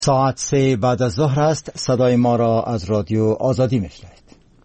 ساعت 3 بعد از ظهر است. صدای ما را از رادیو آزادی میشنوید.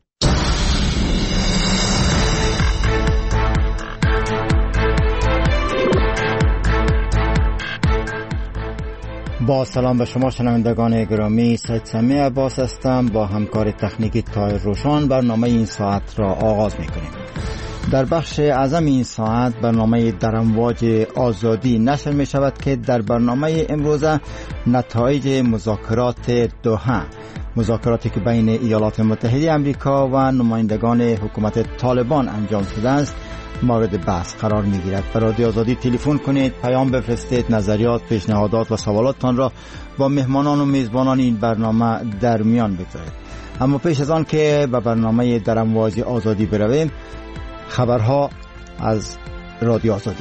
با سلام به شما شنوندگان گرامی، سید سمیع عباس هستم. با همکار تکنیکی طاهر روشان برنامه این ساعت را آغاز میکنیم. در بخش اعظم این ساعت برنامه در امواج آزادی نشر می شود که در برنامه امروز نتایج مذاکرات دوحه، مذاکراتی که بین ایالات متحده آمریکا و نمایندگان حکومت طالبان انجام شده است مورد بحث قرار می گیرد. به رادیو آزادی تلفن کنید، پیام بفرستید، نظریات، پیشنهادات و سوالاتتان را با مهمانان و میزبانان این برنامه در میان بگذارید. اما پیش از آن که به برنامه در امواج آزادی برویم، خبرها از رادیو آزادی.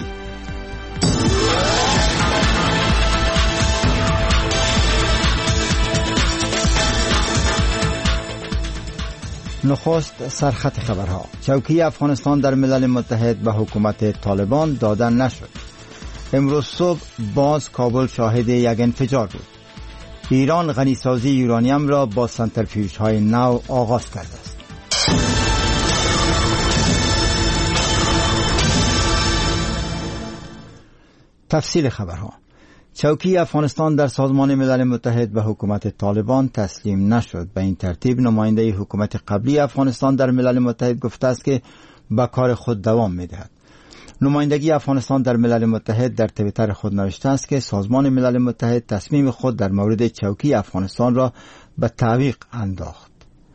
نخست سرخط خبرها. چوکی افغانستان در ملل متحد به حکومت طالبان داده نشد. امروز صبح باز کابل شاهد یک انفجار بود. ایران غنیسازی یورانیم را با سنتریفیوژهای نو آغاز کرده است. تفصیل خبرها. چوکی افغانستان در سازمان ملل متحد به حکومت طالبان تسلیم نشد. به این ترتیب نماینده حکومت قبلی افغانستان در ملل متحد گفته است که به کار خود دوام می‌دهد. نمایندگی افغانستان در ملل متحد در توییتر خود نوشته است که سازمان ملل متحد تصمیم خود در مورد چوکی افغانستان را به تعویق انداخت.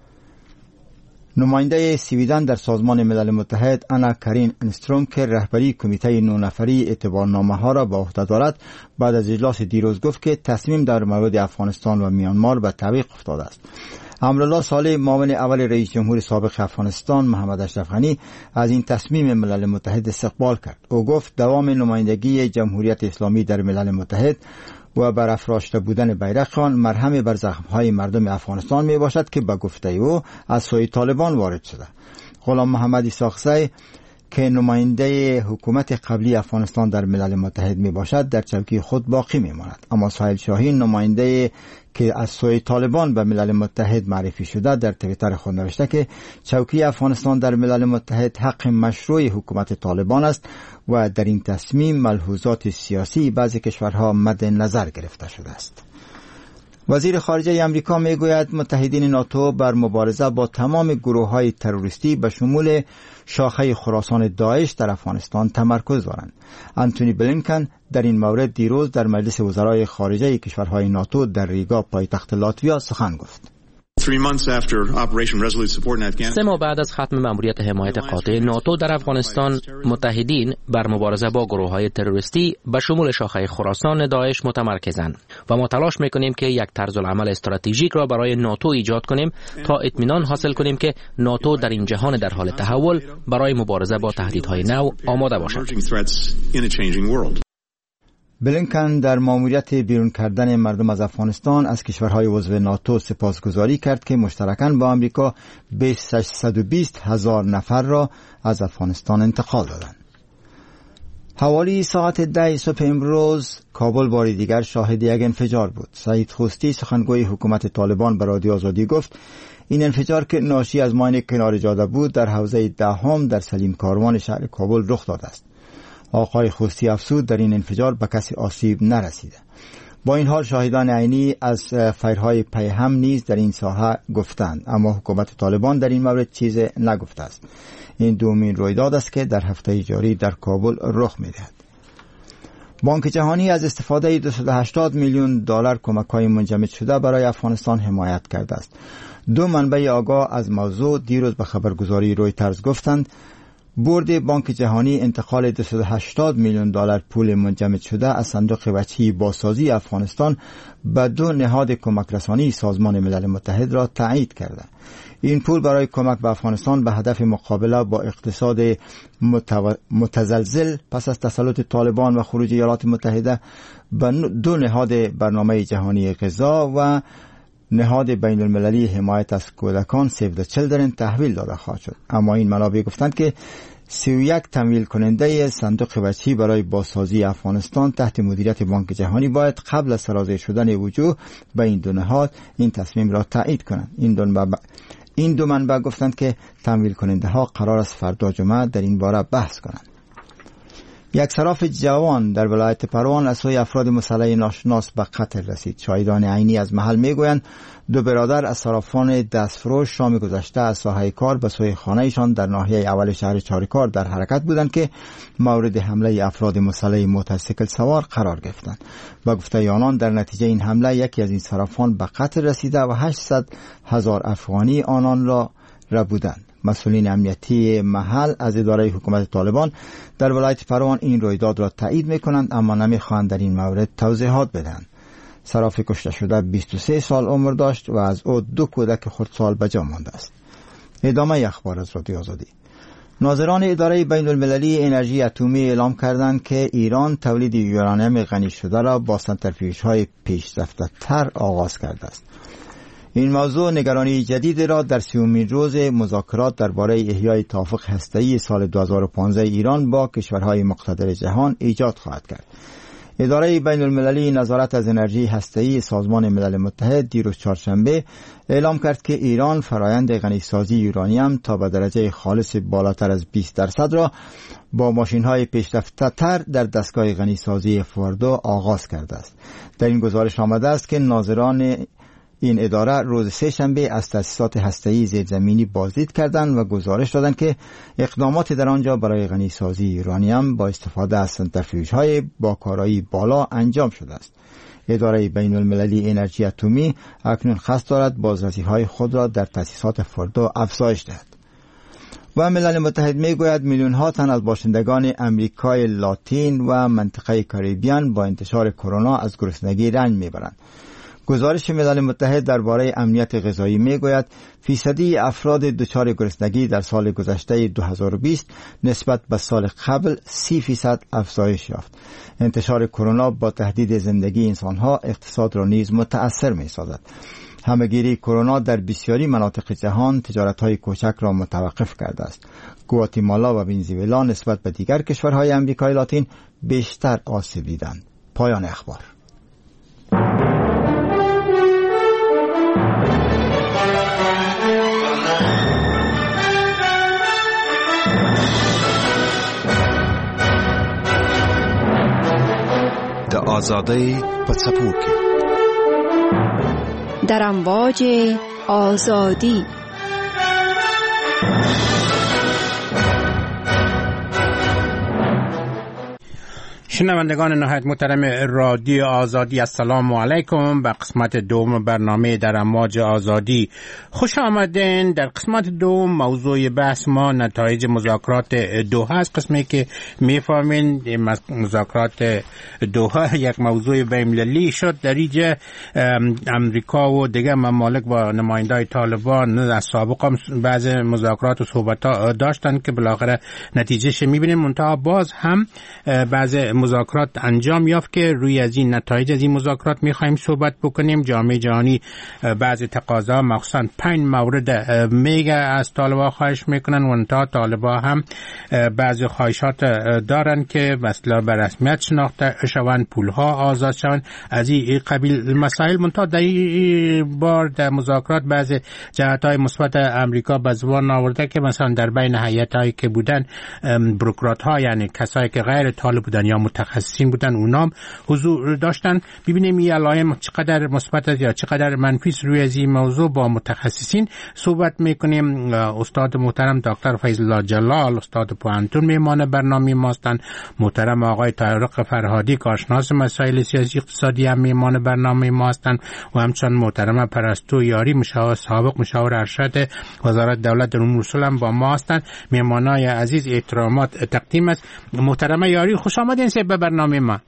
نماینده سویدن در سازمان ملل متحد انا کارین انستروم که رهبری کمیته 9 نفری اعتبارنامه ها را به عهده دارد، بعد از اجلاس دیروز گفت که تصمیم در مورد افغانستان و میانمار به تعویق افتاده است. امرالله صالح، معاون اول رئیس جمهور سابق افغانستان محمد اشرف غنی، از این تصمیم ملل متحد استقبال کرد. او گفت دوام نمایندگی جمهوریت اسلامی در ملل متحد و برافراشته بودن بیرق آن مرهم بر زخم‌های مردم افغانستان می باشد که به گفته او از سوی طالبان وارد شده. غلام محمد اسحاقزی که نماینده حکومت قبلی افغانستان در ملل متحد می باشد در چوکی خود باقی می ماند. اما سهیل شاهین، نماینده که از سوی طالبان به ملل متحد معرفی شده، در توییتر خود نوشته که چوکی افغانستان در ملل متحد حق مشروع حکومت طالبان است و در این تصمیم ملحوظات سیاسی بعضی کشورها مد نظر گرفته شده است. وزیر خارجه امریکا میگوید متحدین ناتو بر مبارزه با تمام گروه‌های تروریستی به شمول شاخه خراسان داعش در افغانستان تمرکز دارند. انتونی بلینکن در این مورد دیروز در مجلس وزرای خارجه کشورهای ناتو در ریگا پایتخت لاتویا سخن گفت. 3 ماه بعد از ختم مأموریت حمایت قاطع ناتو در افغانستان، متحدین بر مبارزه با گروه‌های تروریستی به شمول شاخه خراسان داعش متمرکزند و ما تلاش می‌کنیم که یک طرز العمل استراتژیک را برای ناتو ایجاد کنیم تا اطمینان حاصل کنیم که ناتو در این جهان در حال تحول برای مبارزه با تهدیدهای نو آماده باشد. بلینکن در مأموریت بیرون کردن مردم از افغانستان از کشورهای عضو ناتو سپاسگزاری کرد که مشترکاً با آمریکا 620,000 نفر را از افغانستان انتقال دادند. حوالی ساعت 10 صبح امروز کابل بار دیگر شاهد یک انفجار بود. سعید خوستی، سخنگوی حکومت طالبان، به رادیو آزادی گفت این انفجار که ناشی از ماین کنار جاده بود در حوزه دهم در سلیم کاروان شهر کابل رخ داده است. آقای خوستی افزود در این انفجار به کسی آسیب نرسیده. با این حال شاهدان عینی از فیرهای پیهم نیز در این ساحه گفتند، اما حکومت طالبان در این مورد چیز نگفته است. این دومین رویداد است که در هفته جاری در کابل رخ می‌دهد. بانک جهانی از استفاده 280 میلیون دلار کمک‌های منجمد شده برای افغانستان حمایت کرده است. 2 منبع آگاه از موضوع دیروز به خبرگزاری رویترز گفتند بورد بانک جهانی انتقال 280 میلیون دلار پول منجمد شده از صندوق وجهی بازسازی افغانستان به 2 نهاد کمک رسانی سازمان ملل متحد را تایید کرده. این پول برای کمک به افغانستان به هدف مقابله با اقتصاد متزلزل پس از تسلط طالبان و خروج ایالات متحده به 2 نهاد برنامه جهانی غذا و نهاد بین المللی حمایت از کودکان سیو د چیلدرن تحویل داده خواهد شد. اما این منابع گفتند که 31 تمویل کننده صندوق وجهی برای بازسازی افغانستان تحت مدیریت بانک جهانی باید قبل از سرازیر شدن وجوه به این دو نهاد این تصمیم را تایید کنند. این دو منبع گفتند که تمویل کننده ها قرار است فردا جمعه در این باره بحث کنند. یک صراف جوان در ولایت پروان از سوی افراد مسلح ناشناس به قتل رسید. شاهدان عینی از محل میگویند دو برادر از صرافان دستفروش شام گذشته از ساحه کار به سوی خانه‌شان در ناحیه اول شهر چارکار در حرکت بودند که مورد حمله افراد مسلح موتورسیکل سوار قرار گرفتند. با گفته آنان در نتیجه این حمله یکی از این صرافان به قتل رسیده و 800,000 افغانی آنان را بودند. مسئولین امنیتی محل از اداره حکومت طالبان در ولایت پروان این رویداد را تایید می‌کنند اما نمی‌خواهند در این مورد توضیحات بدهند. صراف کشته شده 23 سال عمر داشت و از او 2 کودک خردسال به جا مانده است. ادامه اخبار از رادیو آزادی. ناظران اداره بین المللی انرژی اتمی اعلام کردند که ایران تولید یورانیم غنی شده را با سنتریفیوژهای پیشرفته‌تر آغاز کرده است. این موضوع نگرانی جدید را در 30مین روز مذاکرات درباره احیای توافق هسته‌ای سال 2015 ایران با کشورهای مقتدر جهان ایجاد خواهد کرد. اداره بین المللی نظارت از انرژی هسته‌ای سازمان ملل متحد دیروز چهارشنبه اعلام کرد که ایران فرایند غنیسازی یورانیم تا به درجه خالص بالاتر از 20% را با ماشین‌های پیشرفته‌تر در دستگاه غنیسازی فوردو آغاز کرده است. در این گزارش آمده است که ناظران این اداره روز سه‌شنبه از تأسیسات هسته‌ای زیرزمینی بازدید کردند و گزارش دادند که اقدامات در آنجا برای غنیسازی یورانیم با استفاده از سنتریفیوژهای با کارایی بالا انجام شده است. اداره بین المللی انرژی اتمی اکنون قصد دارد بازرسی‌های خود را در تأسیسات فوردو افزایش دهد. و ملل متحد میگوید میلیون‌ها تن از باشندگان امریکای لاتین و منطقه کاریبیان با انتشار کرونا از گرسنگی رنج میبرند. گزارش ملل متحد درباره امنیت غذایی میگوید فیصدی افراد دچار گرسنگی در سال گذشته 2020 نسبت به سال قبل 30% افزایش یافت. انتشار کرونا با تهدید زندگی انسانها اقتصاد را نیز متأثر می‌سازد. همه‌گیری کرونا در بسیاری مناطق جهان تجارت‌های کوچک را متوقف کرده است. گواتیمالا و ونزوئلا نسبت به دیگر کشورهای امریکای لاتین بیشتر آسیب دیدند. پایان اخبار. د آزادۍ په څپو کې در امواج آزادی. شنوندگان نهایت محترم رادیو آزادی، السلام علیکم. به قسمت دوم برنامه در امواج آزادی خوش آمدین. در قسمت دوم موضوع بحث ما نتایج مذاکرات دوحه است. قسمی که میفهمین مذاکرات دوحه یک موضوع بین‌المللی شد. در اینجا امریکا و دیگر ممالک با نمایندای طالبان از سابق هم بعض مذاکرات و صحبت‌ها داشتن که بالاخره نتیجهش میبینیم. منتها باز هم بعض مذاکرات انجام یافت که روی از این نتایج از این مذاکرات میخوایم صحبت بکنیم. جامعه جهانی بعض تقاضا مخصوصا 5 مورد میگه از طالبان خواهش میکنن و انتها طالبان هم بعض خواهشات دارن که مثلا به رسمیت شناخته شوند، پولها آزاد شوند، از این قبیل مسائل. منتها در این بار در مذاکرات بعض جهت‌های مثبت امریکا به زبان آورده که مثلا در بین هیئت‌هایی که بودن بروکرات‌ها، یعنی کسایی که غیر طالب بودن یا متخصصین بودن، اونام حضور داشتن. ببینیم این علائم چقدر مثبت یا چقدر منفی روی از این موضوع با متخصصین صحبت میکنیم. استاد محترم دکتر فیض الله جلال، استاد پوهنتون، میهمان برنامه ما هستند. محترم آقای طارق فرهادی، کارشناس مسائل سیاسی اقتصادی، هم میهمان برنامه ما هستند و همچنین محترم پرستو یاری، سابق مشاور ارشد وزارت دولت در امور رسول، هم با ما هستند. میهمانای عزیز احترامات تقدیم است. محترم یاری، خوش آمدین به برنامه ما.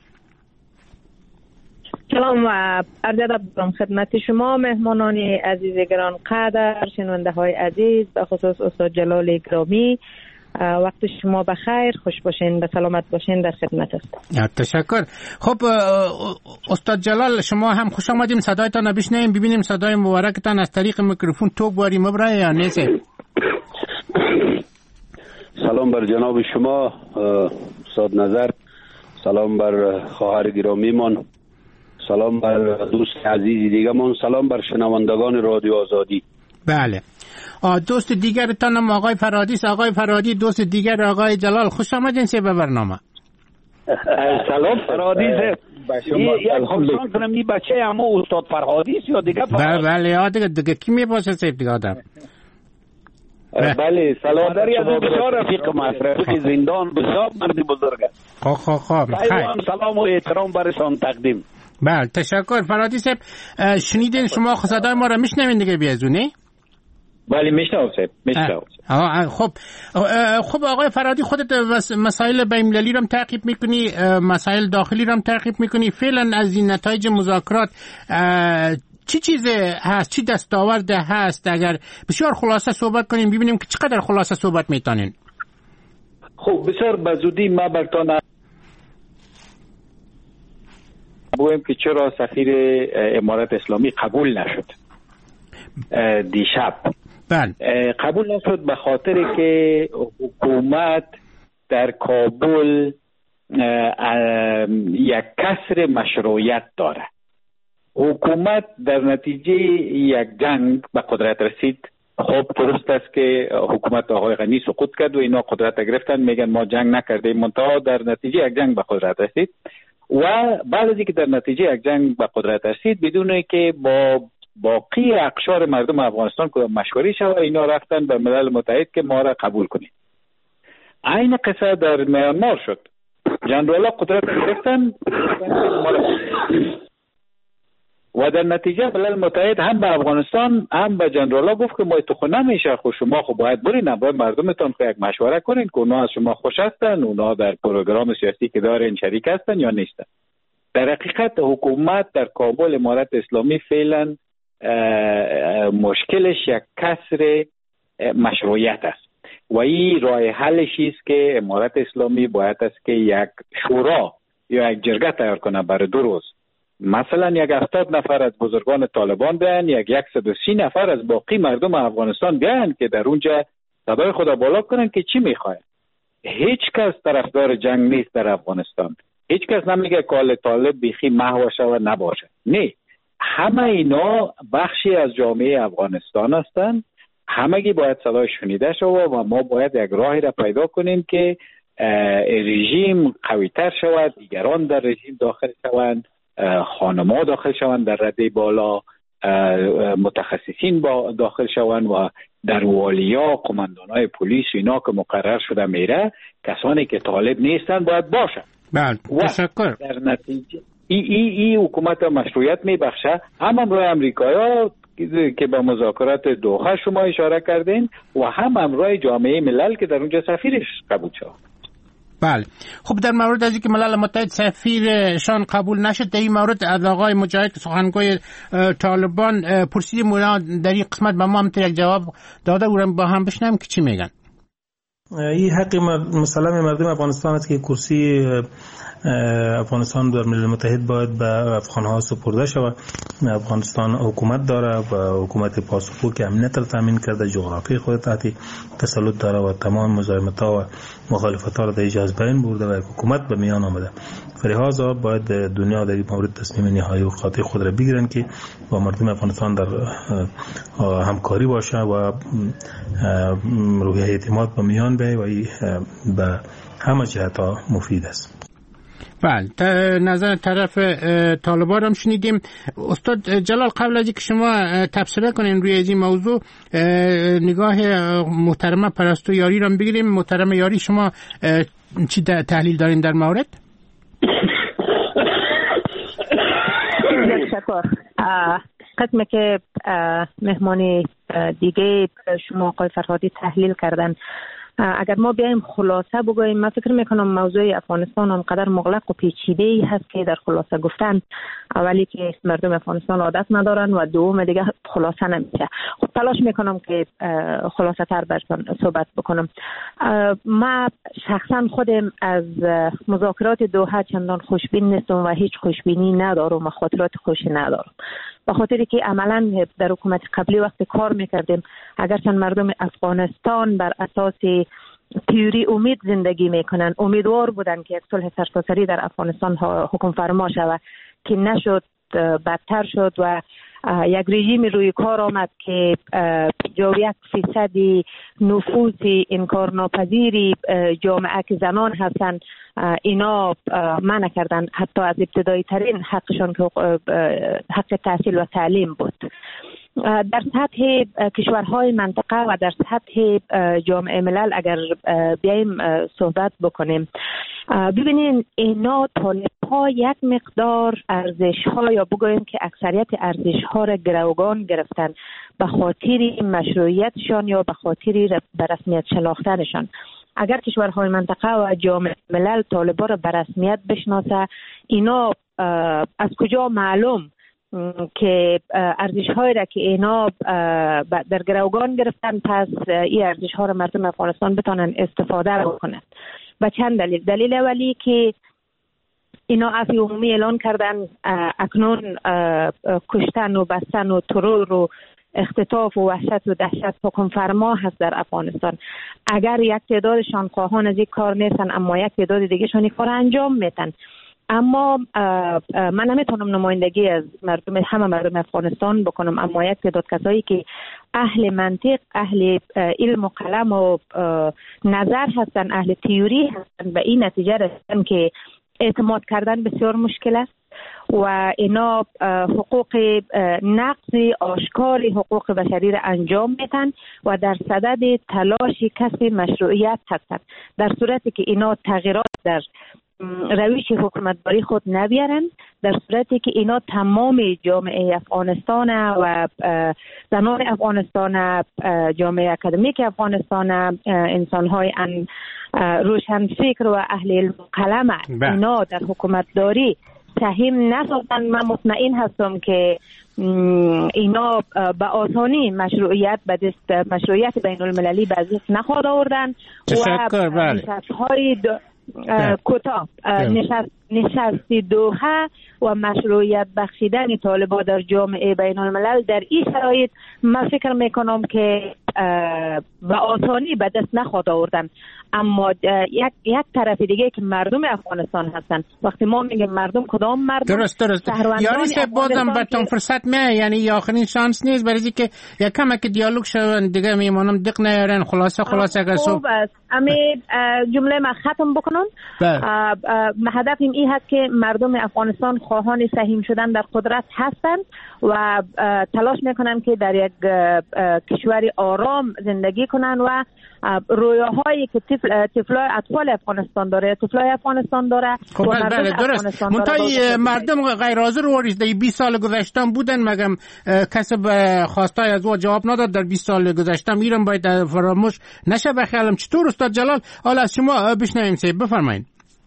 سلام و عرض ادب خدمت شما مهمانان عزیز گران قدر، شنونده های عزیز، به خصوص استاد جلال گرامی. وقت شما بخیر، خوش باشین، به سلامت باشین، در خدمت هستم. تشکر. خب استاد جلال، شما هم خوش آمدیم. صدایتان بشنویم، ببینیم صدای مبارکتان از طریق میکروفون تو باری مبرای یا نیست. سلام بر جناب شما استاد نظر، سلام بر خواهر گرامیمان، سلام بر دوست عزیزی دیگه‌مان، سلام بر شنوندگان رادیو آزادی. بله، دوست دیگرتان هم آقای فرهادی است. آقای فرهادی دوست دیگر آقای جلال، خوش آمدین به برنامه. سلام فرهادی یک خواستان کنم این بچه اما استاد فرهادی است یا دیگه فرهادی؟ بله دیگه کی میباشه سیب دیگه آدم؟ بله سلام داری از بسیار رفیق مصرفی زندان بسیار مردی بزرگ است. خیلی سلام و احترام برشان تقدیم. بله تشکر فرهادی صاحب. شنیدین شما صدای ما را میشنوین دیگه بیازونه؟ بله میشنوم صاحب. خب آقای فرهادی خودت مسائل بین‌المللی رو تعقیب میکنی، مسائل داخلی رو تعقیب میکنی. فعلا از این نتایج مذاکرات چی چیز هست، چی دستاورد هست؟ اگر بسیار خلاصه صحبت کنیم ببینیم که چقدر خلاصه صحبت میتونین. خب بسیار بزودی ما برتان بگویم که چرا سفیر امارات اسلامی قبول نشد دیشب. بله. قبول نشد به خاطر که حکومت در کابل یک کسر مشروعیت داره. حکومت در نتیجه یک جنگ به قدرت رسید. خب درست است که حکومت آقای غنی سقوط کرد و اینا قدرت گرفتن، میگن ما جنگ نکردیم، منتها در نتیجه یک جنگ به قدرت رسید و بعد از اینکه در نتیجه یک جنگ به قدرت رسید بدون که با باقی اقشار مردم افغانستان که مشوره شد اینا رفتن به ملل متحد که ما را قبول کنید. این قصه در میانمار شد. جنرالا قدرت گرفتن و در نتیجه ملل متحد هم به افغانستان هم به جنرالا گفت که ما تو خود نمیشه، خود شما خب باید برین باید مردمتون خود یک مشوره کنین که اونا از شما خوش هستن، اونا در پروگرام سیاسی که دارن شریک هستن یا نیستن. در حقیقت حکومت در کابل امارت اسلامی فعلا مشکلش یک کسر مشروعیت است و این راه حلش است که امارت اسلامی باید است که یک شورا یا یک جرگه تیار کنه برای 2 روز. مثلا یک 70 نفر از بزرگان طالبان بیان، یک 130 نفر از باقی مردم افغانستان بیان که در اونجا صدای خود بالا کنن که چی میخواد. هیچ کس طرفدار جنگ نیست در افغانستان. هیچ کس نمیگه که طالب بیخی محو شود نباشه. نه، همه اینا بخشی از جامعه افغانستان هستند. همگی باید صدای شنیده شود و ما باید یک راهی را پیدا کنیم که رژیم قوی‌تر شود، دیگران در رژیم داخل شوند، خانم‌ها داخل شوند در رده بالا، متخصصین داخل شوند و در والیا، قماندان‌های پلیس اینا که مقرر شده میره، کسانی که طالب نیستن باید باشن. بله تشکر. در نتیجه ای حکومت مشروعیت میبخشه. هم امروی امریکایی که به مذاکرات دوحه شما اشاره کردین و هم امروی جامعه ملل که در اونجا سفیرش قبول شد. بله. خب در مورد از اینکه ملل متحد سفیرشان قبول نشد، در این مورد از آقای مجاهد سخنگوی طالبان پرسیدیم، اونا در این قسمت به ما هم یک جواب داده بودن، با هم بشنویم که چی میگن. این حق مسلم مردم افغانستان است که کرسی افغانستان در ملل متحد باید به افغان‌ها سپرده شود. افغانستان حکومت داره و حکومت پاسخگو که امنیت را تامین کرده، جغرافی خود تحت تسلط داره و تمام مزاحمت‌ها و مخالفت‌ها را در جهاز بین برده و حکومت به میان آمده. لذا باید دنیا در این مورد تصمیم نهایی و قاطع خود را بگیرن که با مردم افغانستان در همکاری باشه و روحیه اعتماد به میان بیاید و به همه جهت‌ها مفید است. بله، نظر طرف طالبان هم شنیدیم. استاد جلال، قبل از اینکه شما تبصره کنین روی این موضوع، نگاه محترمه پرستو یاری را بگیریم. محترمه یاری، شما چی تحلیل دارین در مورد؟ تشکر. قسمی که مهمان دیگه شما آقای فرهادی تحلیل کردن، اگر ما بیایم خلاصه بگوییم، من فکر میکنم موضوع افغانستان اونقدر مغلق و پیچیده ای هست که در خلاصه گفتن اولی که مردم افغانستان عادت ندارن و دوم دیگه خلاصه نمیشه. خب تلاش میکنم که خلاصه تر براتون صحبت بکنم. ما شخصا خودم از مذاکرات دوحه چندان خوشبین نیستم و هیچ خوشبینی ندارم و خاطرات خوشی ندارم، به خاطر که عملا در حکومت قبلی وقت کار میکردیم، اگرچه مردم افغانستان بر اساس تیوری امید زندگی میکنن. امیدوار بودن که یک صلح سرتاسری در افغانستان حکم فرما شود که نشد، بدتر شد و یک رژیم روی کار آمد که 1% نفوذ انکارناپذیری جامعه که زنان هستند اینا منع کردن حتی از ابتدایی ترین حقشان که حق تحصیل و تعلیم بود. در سطح کشورهای منطقه و در سطح جامعه ملل اگر بیایم صحبت بکنیم، ببینین اینا طالب‌ها یک مقدار ارزش‌ها یا بگوییم که اکثریت ارزش‌ها را گروگان گرفتن به خاطر مشروعیتشان یا به خاطر به رسمیت شناختنشان. اگر کشورهای منطقه و جامعه ملل طالب‌ها را به رسمیت بشناسه، اینا از کجا معلوم که ارزش‌هایی را که اینا در گروگان گرفتن، پس این ارزش‌ها را مردم افغانستان بتونن استفاده بکنن. و چند دلیل. دلیل اولی که اینا عفو عمومی اعلان کردن، اکنون کشتن و بستن و ترور و اختطاف و وحشت و دهشت حکم فرما هست در افغانستان. اگر یک تعدادشان خواهان از این کار نیستن اما یک تعداد دیگه شان کار انجام میتن. اما من نمیتونم نمایندگی از همه مردم افغانستان بکنم، اما یک تعداد کسایی که اهل منطق، اهل علم و قلم و نظر هستن، اهل تئوری هستن، به این نتیجه رسیدن که اعتماد کردن بسیار مشکل است و اینا حقوق نقض آشکار حقوق بشری را انجام میتن و در صدد تلاش کسب مشروعیت هستند. در صورتی که اینا تغییرات در روش حکومتداری خود نبیارن، در صورتی که اینا تمام جامعه افغانستان و زنان افغانستان، جامعه اکادمیک افغانستان، انسان‌های روشن فکر و اهل علم و قلم اینا در حکومتداری سهم نسازن، من مطمئن هستم که اینا به آسانی مشروعیت بین المللی به دست نخواهد آوردن و نشست‌های کوتاه نشست دوحه و مشروعیت بخشیدن طالبان در جامعه بین الملل در این شرایط من فکر میکنم که به آسانی به دست نخواهد آوردن. اما یک طرف دیگه که مردم افغانستان هستن، وقتی ما میگیم مردم، کدام مردم؟ درست یاری سه بازم بهتون فرصت میه، یعنی آخرین شانس نیست برای که یک کمک دیالوگ شون دیگه میمونم دق نیارن. خلاصه اگر خوب است امی جمله ما ختم بکنم. هدف این هست که مردم افغانستان خواهان سهیم شدن در قدرت هستند و تلاش میکنن که در یک کشور آرام زندگی کنن و رویاهایی که اطفال افغانستان داره، طفلای افغانستان داره. خب بله درست. منتهای مردم غیر حاضر واریز در 20 سال گذشتم بودن، مگم کسی به خواستای از او جواب نداد در 20 سال گذشتم. میرم باید فراموش نشه. بخیالم چطور استاد جلال؟ حالا از شما بشنویم. بفرمایید.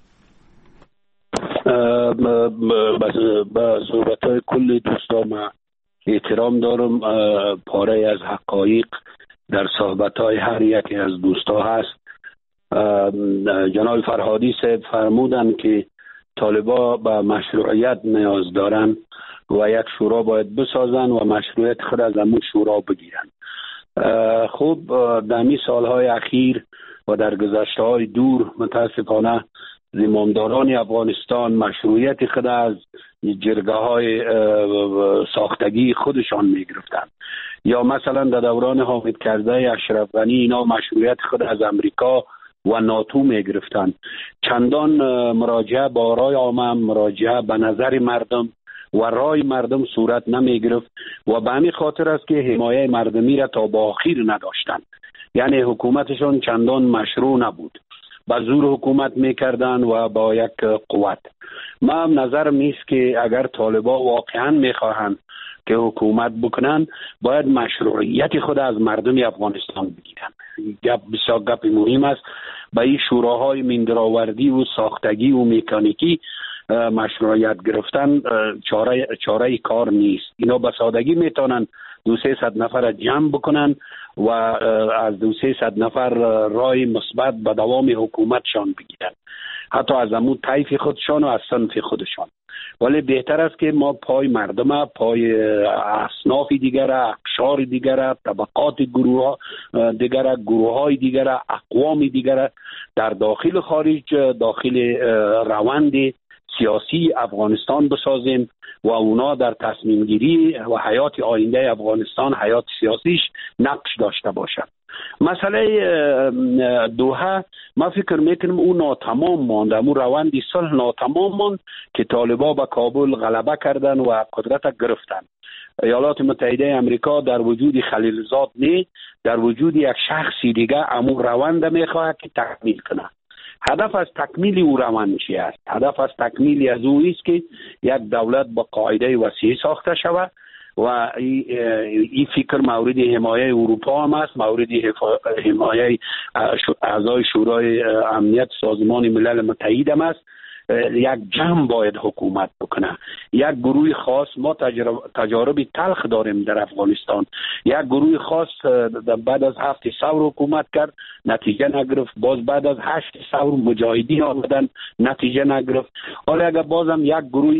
با صحبت‌های کل دوستان احترام دارم. پاره از حقایق در صحبت‌های هر یکی از دوستا هست. جناب فرهادی صاحب فرمودن که طالبا به مشروعیت نیاز دارن و یک شورا باید بسازن و مشروعیت خود از همون شورا بگیرن. خوب در این سالهای اخیر و در گذشته‌های دور متاسفانه زمامداران افغانستان مشروعیت خود از جرگه‌های ساختگی خودشان می‌گرفتند. یا مثلا در دوران حامد کرزی، اشرف غنی، اینا مشروعیت خود از امریکا و ناتو می‌گرفتند. چندان مراجعه با رای عامه، مراجعه به نظر مردم و رای مردم صورت نمی‌گرفت و به همین خاطر است که حمایت مردمی را تا به آخر نداشتند. یعنی حکومتشون چندان مشروع نبود، با زور حکومت میکردن و با یک قوت. من نظرم نیست که اگر طالبا واقعا میخواهند که حکومت بکنن باید مشروعیت خود از مردم افغانستان بگیرن. بسیار گپ مهم است. با این شوراهای مندرآوردی و ساختگی و مکانیکی مشروعیت گرفتن چاره کار نیست. اینا به سادگی میتونن 200-300 نفر جمع بکنن و از 200-300 نفر رای مثبت به دوام حکومتشان بگیرن، حتی از همون طیف خودشان و از صنف خودشان. ولی بهتر است که ما پای مردم، پای اصناف اطیافی دیگر، اقشار دیگر، طبقات گروه دیگر، گروه های دیگر، اقوام دیگر در داخل خارج داخل روند سیاسی افغانستان بسازیم و اونا در تصمیم گیری و حیات آینده افغانستان، حیات سیاسیش نقش داشته باشد. مسئله دوحه ما فکر میکنم اون ناتمام مانده، اون روندی صلح ناتمام ماند که طالبا به کابل غلبه کردن و قدرت گرفتن. ایالات متحده امریکا در وجود خلیلزاد نه، در وجود یک شخصی دیگه امون روند میخواه که تکمیل کنه. هدف از تکمیل او روند چی است؟ هدف از تکمیل از او است که یک دولت با قاعده وسیع ساخته شود و این فکر مورد حمایه اروپا هم است، مورد حمایه اعضای شورای امنیت سازمان ملل متحد هم است. یک جمع باید حکومت بکنه. یک گروه خاص، ما تجارب تلخ داریم در افغانستان، یک گروه خاص بعد از 7 ثور حکومت کرد نتیجه نگرفت، باز بعد از 8 ثور مجاهدین آمدن نتیجه نگرفت. حالا اگر بازم یک گروه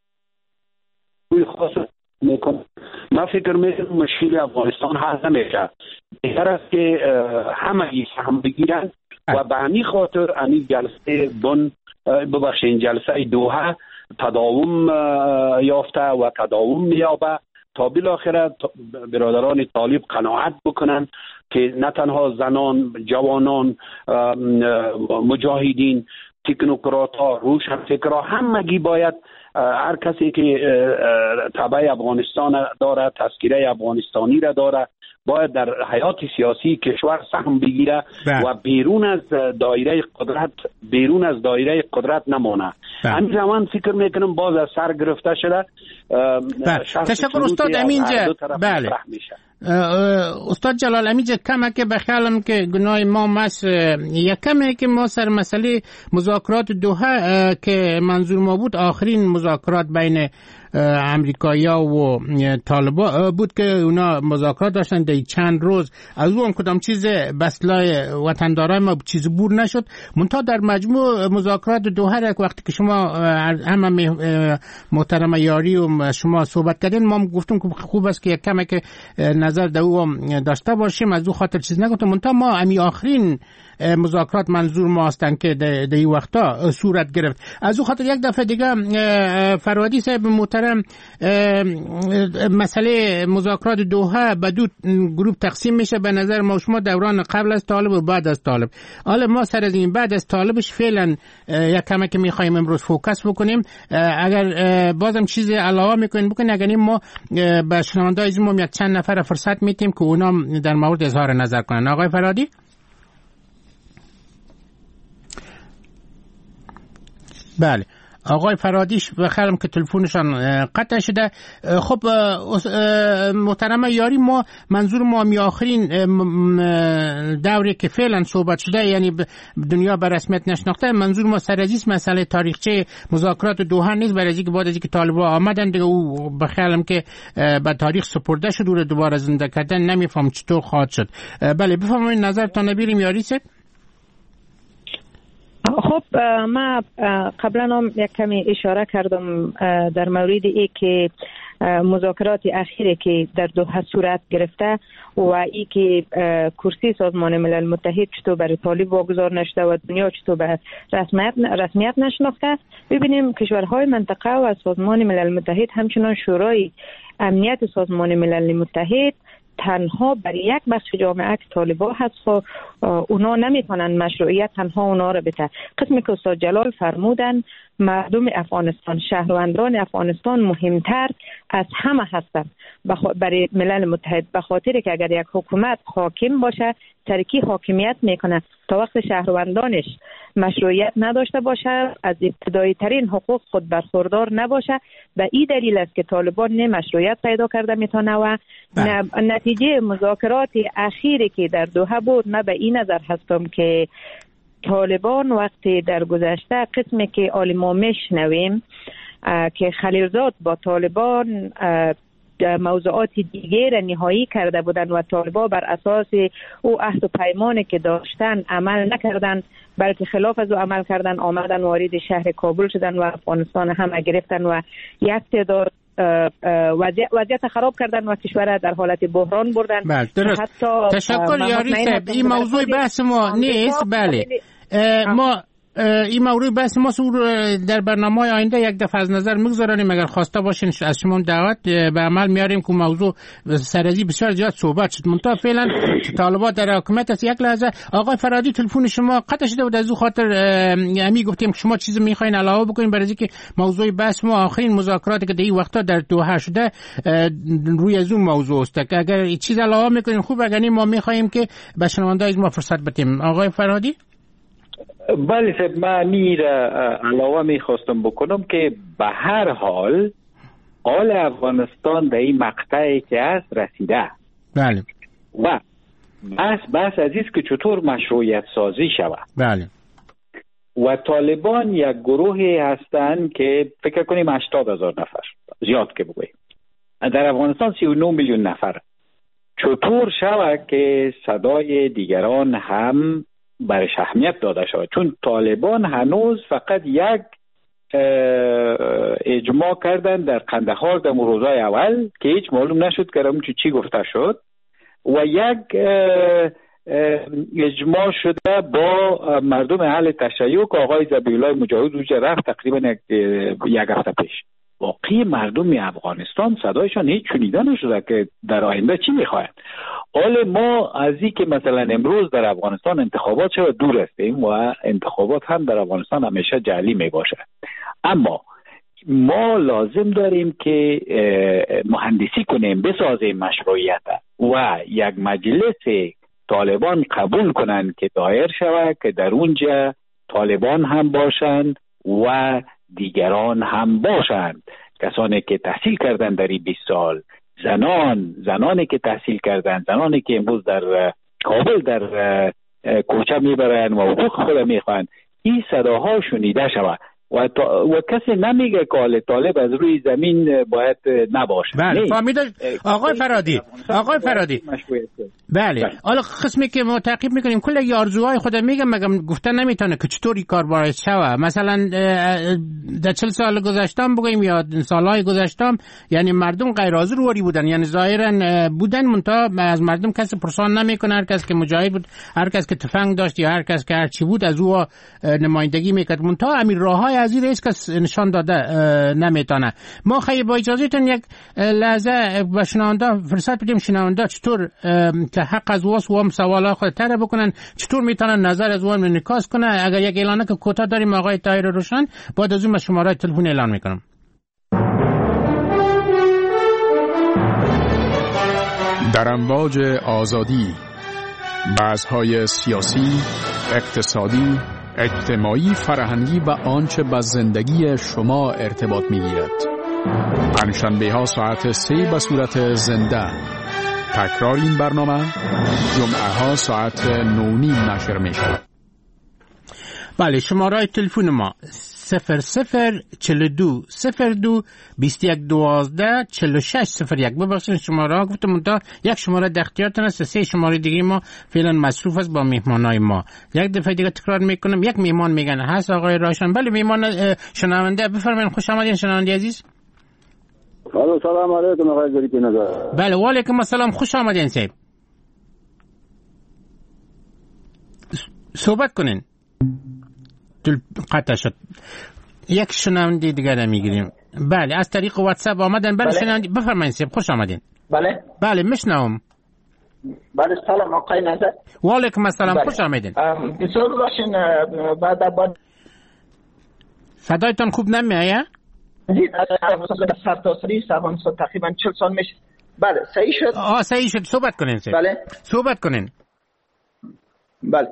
خاص میکنه، من فکر میکنم مشکل افغانستان حل نمیشه. بهتر است که همه سهم بگیرن و به همین خاطر همین جلسه ببخشید جلسه دوحه تداوم یافته و تداوم میابه تا بالاخره برادران طالب قناعت بکنن که نه تنها زنان، جوانان، مجاهدین، تکنوکرات‌ها، روشنفکرها همگی باید، هر کسی که تبع افغانستان داره، تذکره افغانستانی را داره، باید در حیات سیاسی کشور سهم بگیره و بیرون از دایره قدرت نمانه. همین زمان فکر میکنم باز از سر گرفته شده. تشکر استاد امینجا. بله استاد جلال امینجا، کمه که بخیالم که گناه ما مس یکمه که ما سر مسئله مذاکرات دوحه که منظور ما بود آخرین مذاکرات بین امریکایی‌ها و طالبا بود که اونا مذاکرات داشتن در چند روز، از اون کدام چیز بسلای وطندارای ما چیز بور نشد. منتها در مجموع مذاکرات دوحه وقتی که شما همه محترم یاری و شما صحبت کردین، ما گفتم که خوب است که یک کمی که نظر در او داشته باشیم، از او خاطر چیز نگفتم. منتها ما امی آخرین مذاکرات منظور ما هستن که در این وقتا صورت گرفت. از او خاطر یک دفعه دیگه فرهادی صاحب محترم، مسئله مذاکرات دوحه به دو گروه تقسیم میشه به نظر ما شما، دوران قبل از طالب و بعد از طالب. حالا ما سر از این بعد از طالبش فعلا یک کمی که میخوایم امروز فوکس بکنیم. اگر بازم چیز علاوه میکنین بکنین، اگر ما به شنونده‌های از ما یک چند نفر فرصت میتیم که اونا در مورد اظهار نظر کنن. آقای فرهادی. بله آقای فرهادیش بخیرم که تلفنشان قطع شده. خب محترم یاری، ما منظور ما می آخرین دوری که فعلا صحبت شده، یعنی دنیا به رسمیت نشناخته، منظور ما سر از مسئله تاریخچه مذاکرات دوحه نیست، برای اینکه بعد از اینکه طالبان آمدن دیگه او بخیرم که به تاریخ سپرده شد و دوباره زنده کردن نمیفهم چطور خواهد شد. بله بفرمایید نظرتان نبیریم یاری صاحب. خب ما قبلا هم یک کمی اشاره کردم در مورد ای که مذاکرات اخیری که در دوحه صورت گرفته و ای که کرسی سازمان ملل متحد چطور برای طالب واگذار نشده و دنیا چطور به رسمیت نشناخته. ببینیم کشورهای منطقه و سازمان ملل متحد همچنان شورای امنیت سازمان ملل متحد تنها برای یک بخش جامعه که طالبا هست و اونا نمیتونن مشروعیت تنها اونا رو بده. قسمی که استاد جلال فرمودن، مردم افغانستان، شهروندان افغانستان مهمتر از همه هستند برای ملل متحد، به خاطر که اگر یک حکومت حاکم باشه ترکی حاکمیت میکنه تا وقت شهروندانش مشروعیت نداشته باشه، از ابتدایی ترین حقوق خود برخوردار نباشه. به این دلیل است که طالبان نه مشروعیت پیدا کرده میتونه و نتیجه مذاکرات اخیری که در دوحه بود، من به این نظر هستم که طالبان وقتی در گذشته قسمی که ما میشنویم که خلیلزاد با طالبان موضوعات دیگر نهایی کرده بودند و طالبان بر اساس او عهد و پیمانی که داشتن عمل نکردند، بلکه خلاف از او عمل کردن، آمدن وارد شهر کابل شدن و افغانستان هم گرفتن و یک تعداد وضعیت خراب کردن و کشور در حالت بحران بردن. بله درست. تشکر یاری صاحب. این موضوع بحث ما نیست. بله ما این موضوع بحث ما در برنامه آینده یک دفعه از نظر میگذاریم. اگر خواسته باشین از شما دعوت به عمل میاریم که موضوع سرازی بسیار زیاد صحبت شد. منتها فعلا طالبات در حکومت است. یک لحظه آقای فرهادی تلفن شما قطع شده بود، از او خاطر می گفتیم که شما چیزی میخواین علاوه بکنین برای اینکه موضوع بحث ما آخرین مذاکراتی که در این وقتا در دوحه شده روی از اون موضوع است. اگر چیز علاوه میکنین خوب، اگر نه ما میخوایم که به شنوندگان ما فرصت بدیم. آقای فرهادی. بله صاحب، من علاوه میخواستم بکنم که به هر حال افغانستان در این مقطعی که است رسیده. بله. و بس عزیز که چطور مشروعیت سازی شود. بله. و طالبان یک گروهی هستند که فکر کنیم 80,000 نفر، زیاد که بگویم، در افغانستان 39 میلیون نفر. چطور شود که صدای دیگران هم برش اهمیت داده شود؟ چون طالبان هنوز فقط یک اجماع کردن در قندهار در روزهای اول که هیچ معلوم نشد که چی گفته شد، و یک اجماع شده با مردم اهل تشیع که آقای ذبیح‌الله مجاهد اوج رفت تقریبا یک هفته پیش. باقی مردم افغانستان صدایشان هیچ شنیده نشده که در آینده چی میخواهند. حال ما از این که مثلا امروز در افغانستان انتخابات شد دور هستیم و انتخابات هم در افغانستان همیشه جعلی می باشد. اما ما لازم داریم که مهندسی کنیم، بسازیم مشروعیت و یک مجلس طالبان قبول کنند که دایر شود که در اونجا طالبان هم باشند و دیگران هم باشند، کسانی که تحصیل کردن در این 20 سال، زنانی که تحصیل کردن، زنانی که امروز در کابل در کوچه میبرن و حقوق خود میخوان، این صداها شنیده شود و کسی نمیگه که طالب از روی زمین باید نباشه. بله فهمیده آقای فرهادی. بله حالا قسمی که ما تعقیب میکنیم کل آرزوهای خود میگم، مگم گفتن نمیتونه که چطوری کار باید شود. مثلا در 40 سال گذشتم بگیم یا سالهای گذشتم، یعنی مردم غیر حاضر روری بودن، یعنی ظاهرا بودن، منتها از مردم کسی پرسان نمیکنه. هر کس که مجاهد بود، هر کس که تفنگ داشت یا هر کس که هر چی بود از او نمایندگی میکرد. منتها امیر راههای از این کس نشان داده نمیتونه. ما خیلی با اجازهتون یک لحظه به شنونده فرصت بدیم، شنونده چطور که حق از واس و هم سوالات خود طرح بکنن، چطور میتونن نظر از وام انعکاس کنه. اگر یک اعلانه که کوتاه داریم آقای طاهر روشن، بعد از اون شماره تلفن اعلان میکنم. در امواج آزادی، بحث‌های سیاسی، اقتصادی، اجتماعی، فرهنگی و آنچه با زندگی شما ارتباط می‌گیرد. پنجشنبه ها ساعت 3 به صورت زنده. تکرار این برنامه جمعه ها ساعت 9:30 نشر می‌شود. بله شماره تلفن ما 0042 02 21 12 46 01. ببخشید شماره ها گفتم منتها یک شماره در اختیارتون است، 3 شماره دیگه ما فعلا مصروف است با مهمانای ما. یک دفعه دیگه تکرار میکنم، یک مهمان میگن هست آقای راشن. بله مهمان شنونده بفرمایید. خوش آمدین شنونده عزیز. سلام علیکم آقای زریکی نظر. بله و علیکم السلام، خوش آمدین صاحب. صحبت کنین. قطع شد. یک شنونده دیگر میگیریم. بله از طریق واتساپ آمدن. بله شنونده بفرمایید صاحب، خوش آمدین. بله میشنوم. بله سلام آقای نظر. و علیکم السلام، خوش آمدین. بسیار باشین. بعد صدایتان خوب نمیاد؟ سرتاسری افغانستان تقریبا 40 سال میشه. بله صحیح شد. صحیح شد. صحبت کنین صاحب. بله صحبت کنین. بله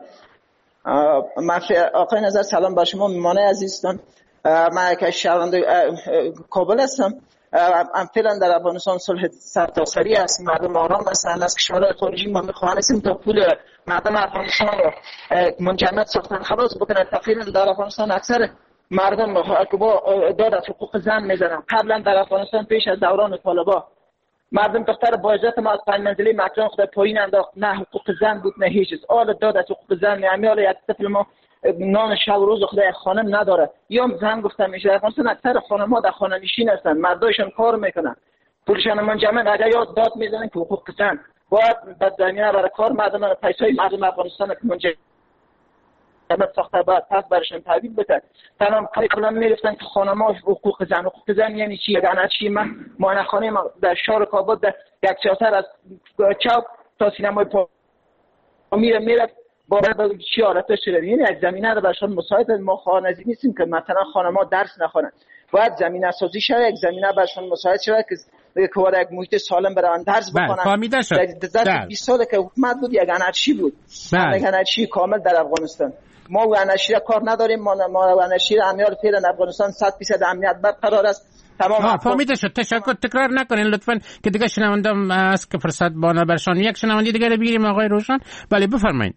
آقای نظر سلام با شما میمانه عزیزتان. من که شهرنده کابل هستم. فعلا در افغانستان صلح سرتاسری است، مردم آرام هستند. از کشورهای خارجی ما میخواهیم تا پول مردم افغانستان را منجمد ساختن خلاص بکنند. تقریبا در افغانستان اکثر مردم که با داد از حقوق زن میزنن. قبلا در افغانستان پیش از دوران طالبان مردم دختر با اجازت ما از 5 منزله مکان خود پایین انداخت، نه حقوق زن بود نه هیچ چیز. آل داد از حقوق زن، امیال یک طفل ما نان شب و روز خدای خانم نداره. یا زن گفتم میشه در افغانستان اکثر خانم‌ها در خانه نشین هستن، مردایشون کار میکنن، پولشون منجمد، اگر یاد داد میزنن که حقوق زن باید به زمینه برای کار مردم پیسای مردم افغانستان که منجمد ساخته باید پس برشون تحویل بده. تمام کلا میرفتن که خانم‌ها حقوق زن یعنی چی؟ یعنی چی؟ من معاینه خانه در شهر کابل در یک سیاست از چوک تا سینمای میره باید چی حالتش شده. یعنی یک زمینه رو برشان مساعد ما خانزی نیستیم که مثلا خانم‌ها درس نخونن، باید زمینه سازی شود، یک زمینه برشان مساعد شود که وارد یک محیط سالم برای درس بخونن. در 20 سال که حکومت بود یک انرژی بود، یک انرژی کامل در افغانستان. ما و انرژی کار نداریم، ما و انرژی امنیت فعلا افغانستان 100% امنیت برقرار است. تمام فهمیده شد. تشکر. تکرار نکنین لطفاً که دیگه شنوندم است که فرصت بانه برشان. یک شنونده دیگه رو بگیریم آقای روشن. بله بفرمایید.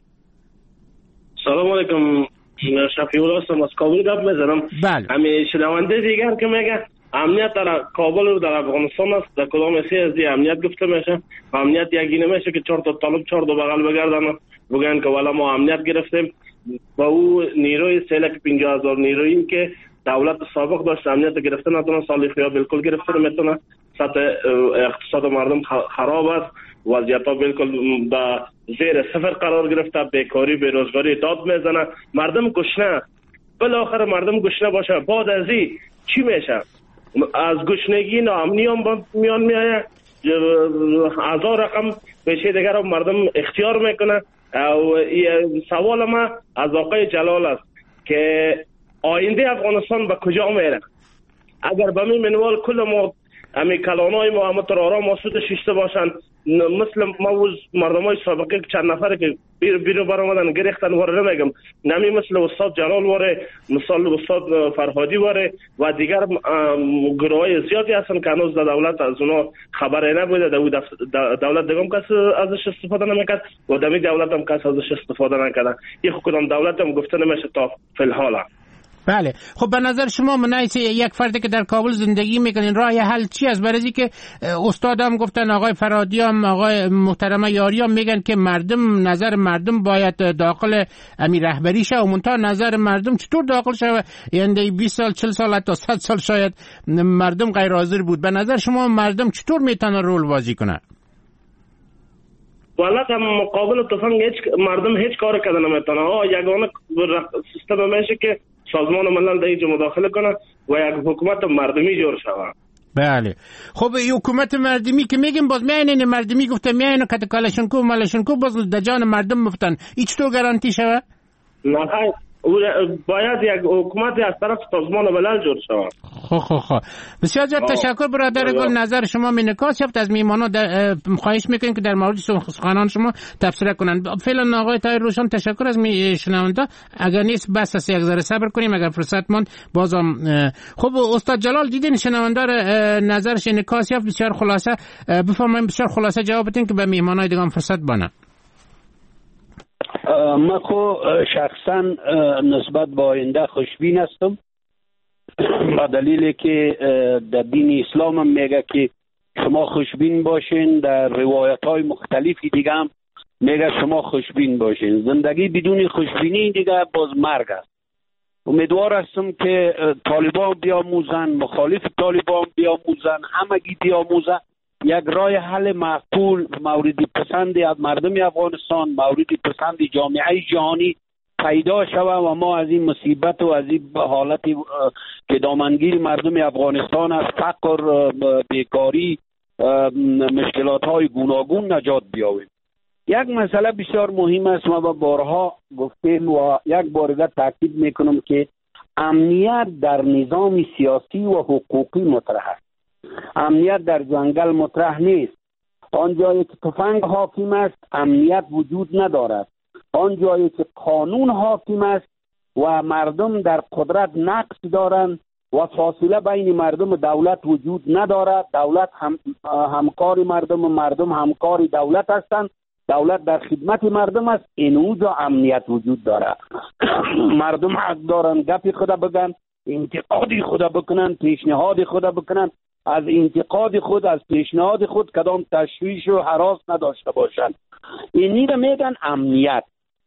سلام علیکم، شفیع الله هستم از کابل گپ میزنم. بله. همین شنونده دیگر که میگه امنیت در کابل و در افغانستان است، در کدام سی از امنیت گفته میشه. امنیت یکی نمیشه که 4 تا طالب 4 تا بغل بگردن بگن که والا ما امنیت گرفتیم. با او نیروی 350,000 نیرویی که دولت سابق داشت امنیت گرفته نتونه، صالحیا بالکل گرفته نمیتونه. سطح اقتصاد مردم خراب است، وضعیت ها بالکل به زیر صفر قرار گرفته، بیکاری بیروزگاری داد میزنه، مردم گشنه. بالاخره مردم گشنه باشه بعد از این چی میشه؟ از گشنگی ناامنی هم میان میایه، هزار رقم پیشه دیگر مردم اختیار میکنه. و سوال ما از آقای جلال است که آینده افغانستان به کجا میره؟ اگر به می منوال کل ما امی کلانای ما هم ترارا مسعود شیشته باشن، مثل ما مردمای سابقه چند نفر که بیرو برآمدن گرفتن واره نمیگم، نمی مثل استاد جلال واره، مثل استاد فرهادی واره و دیگر گروهای زیادی هستن که هنوز دولت از اونا خبری نبوده. دولت دیگه هم کس ازش استفاده نمیکرد و دمی دولت هم کس ازش استفاده نکرده. یک کدام دولت هم گفته نمیشه تا فی الحال. بله. خب به نظر شما منایسه یک فردی که در کابل زندگی میکنین راه حل چی است؟ برای که استاد هم گفتن، آقای فرادی هم، آقای محترم یاری هم میگن که مردم، نظر مردم باید داخل امی رهبری شه و منتها نظر مردم چطور داخل شه؟ یعنی 20 سال 40 سال تا 100 سال شاید مردم غیر حاضر بود. به نظر شما مردم چطور میتونه رول بازی کنه؟ والله مقابل تفنگ مردم هیچ کار کردن نمیتونه. یگانه سیستم میشه که سازمان ملل در اینجا مداخله کنه و یک حکومت مردمی جور شود. بله. خب این حکومت مردمی که میگیم باز میاینه مردمی گفته میاینه که کالاشنکو مالاشنکو باز در جان مردم مفتن، این چطور گارانتی شود؟ نه باید یک حکومت از طرف سازمان ملل جور شود. خب بسیار زیاد تشکر برادر گل. نظر شما مینکاس یافت. از میهمانا خواهش میکنیم که در مورد سخنان شما تبصره کنند. فعلا آقای طاهر روشن تشکر از شنونده. اگر نیست بس است یک ذره صبر کنیم، اگر فرصت ماند بازم. خب استاد جلال دیدین شنونده نظرش انعکاس یافت. بسیار خلاصه بفرمایید، بسیار خلاصه جواب بدین که به میهمانای دیگه فرصت بانه. من خو شخصا نسبت با آینده خوشبین هستم، با دلیلی که در دین اسلام هم میگه که شما خوشبین باشین. در روایت های مختلفی دیگه هم میگه شما خوشبین باشین. زندگی بدون خوشبینی دیگه باز مرگ است. امیدوار هستم که طالبان بیاموزن، مخالف طالبان بیاموزن، همگی بیاموزن، یک راه حل معقول مورد پسند مردم افغانستان، مورد پسند جامعه جهانی پیدا شود و ما از این مصیبت و از این حالتی که دامنگیر مردم افغانستان از فقر، بیکاری، مشکلات های گوناگون نجات بیابیم. یک مسئله بسیار مهم است، ما بارها گفتیم و یک بار دیگر تاکید میکنم که امنیت در نظام سیاسی و حقوقی مطرح است. امنیت در جنگل مطرح نیست. آن جایی که تفنگ حاکم است امنیت وجود ندارد. آن جایی که قانون حاکم است و مردم در قدرت نقص دارند و فاصله بین مردم و دولت وجود ندارد، دولت همکار مردم و مردم همکار دولت هستند، دولت در خدمت مردم است، اینجا امنیت وجود دارد. مردم حق دارند گپی خود بگن، انتقادی خود بکنن، پیشنهاد خود بکنن، از انتقاد خود، از پیشنهاد خود کدام تشویش و هراس نداشته باشند. اینی رو میگن امنیت.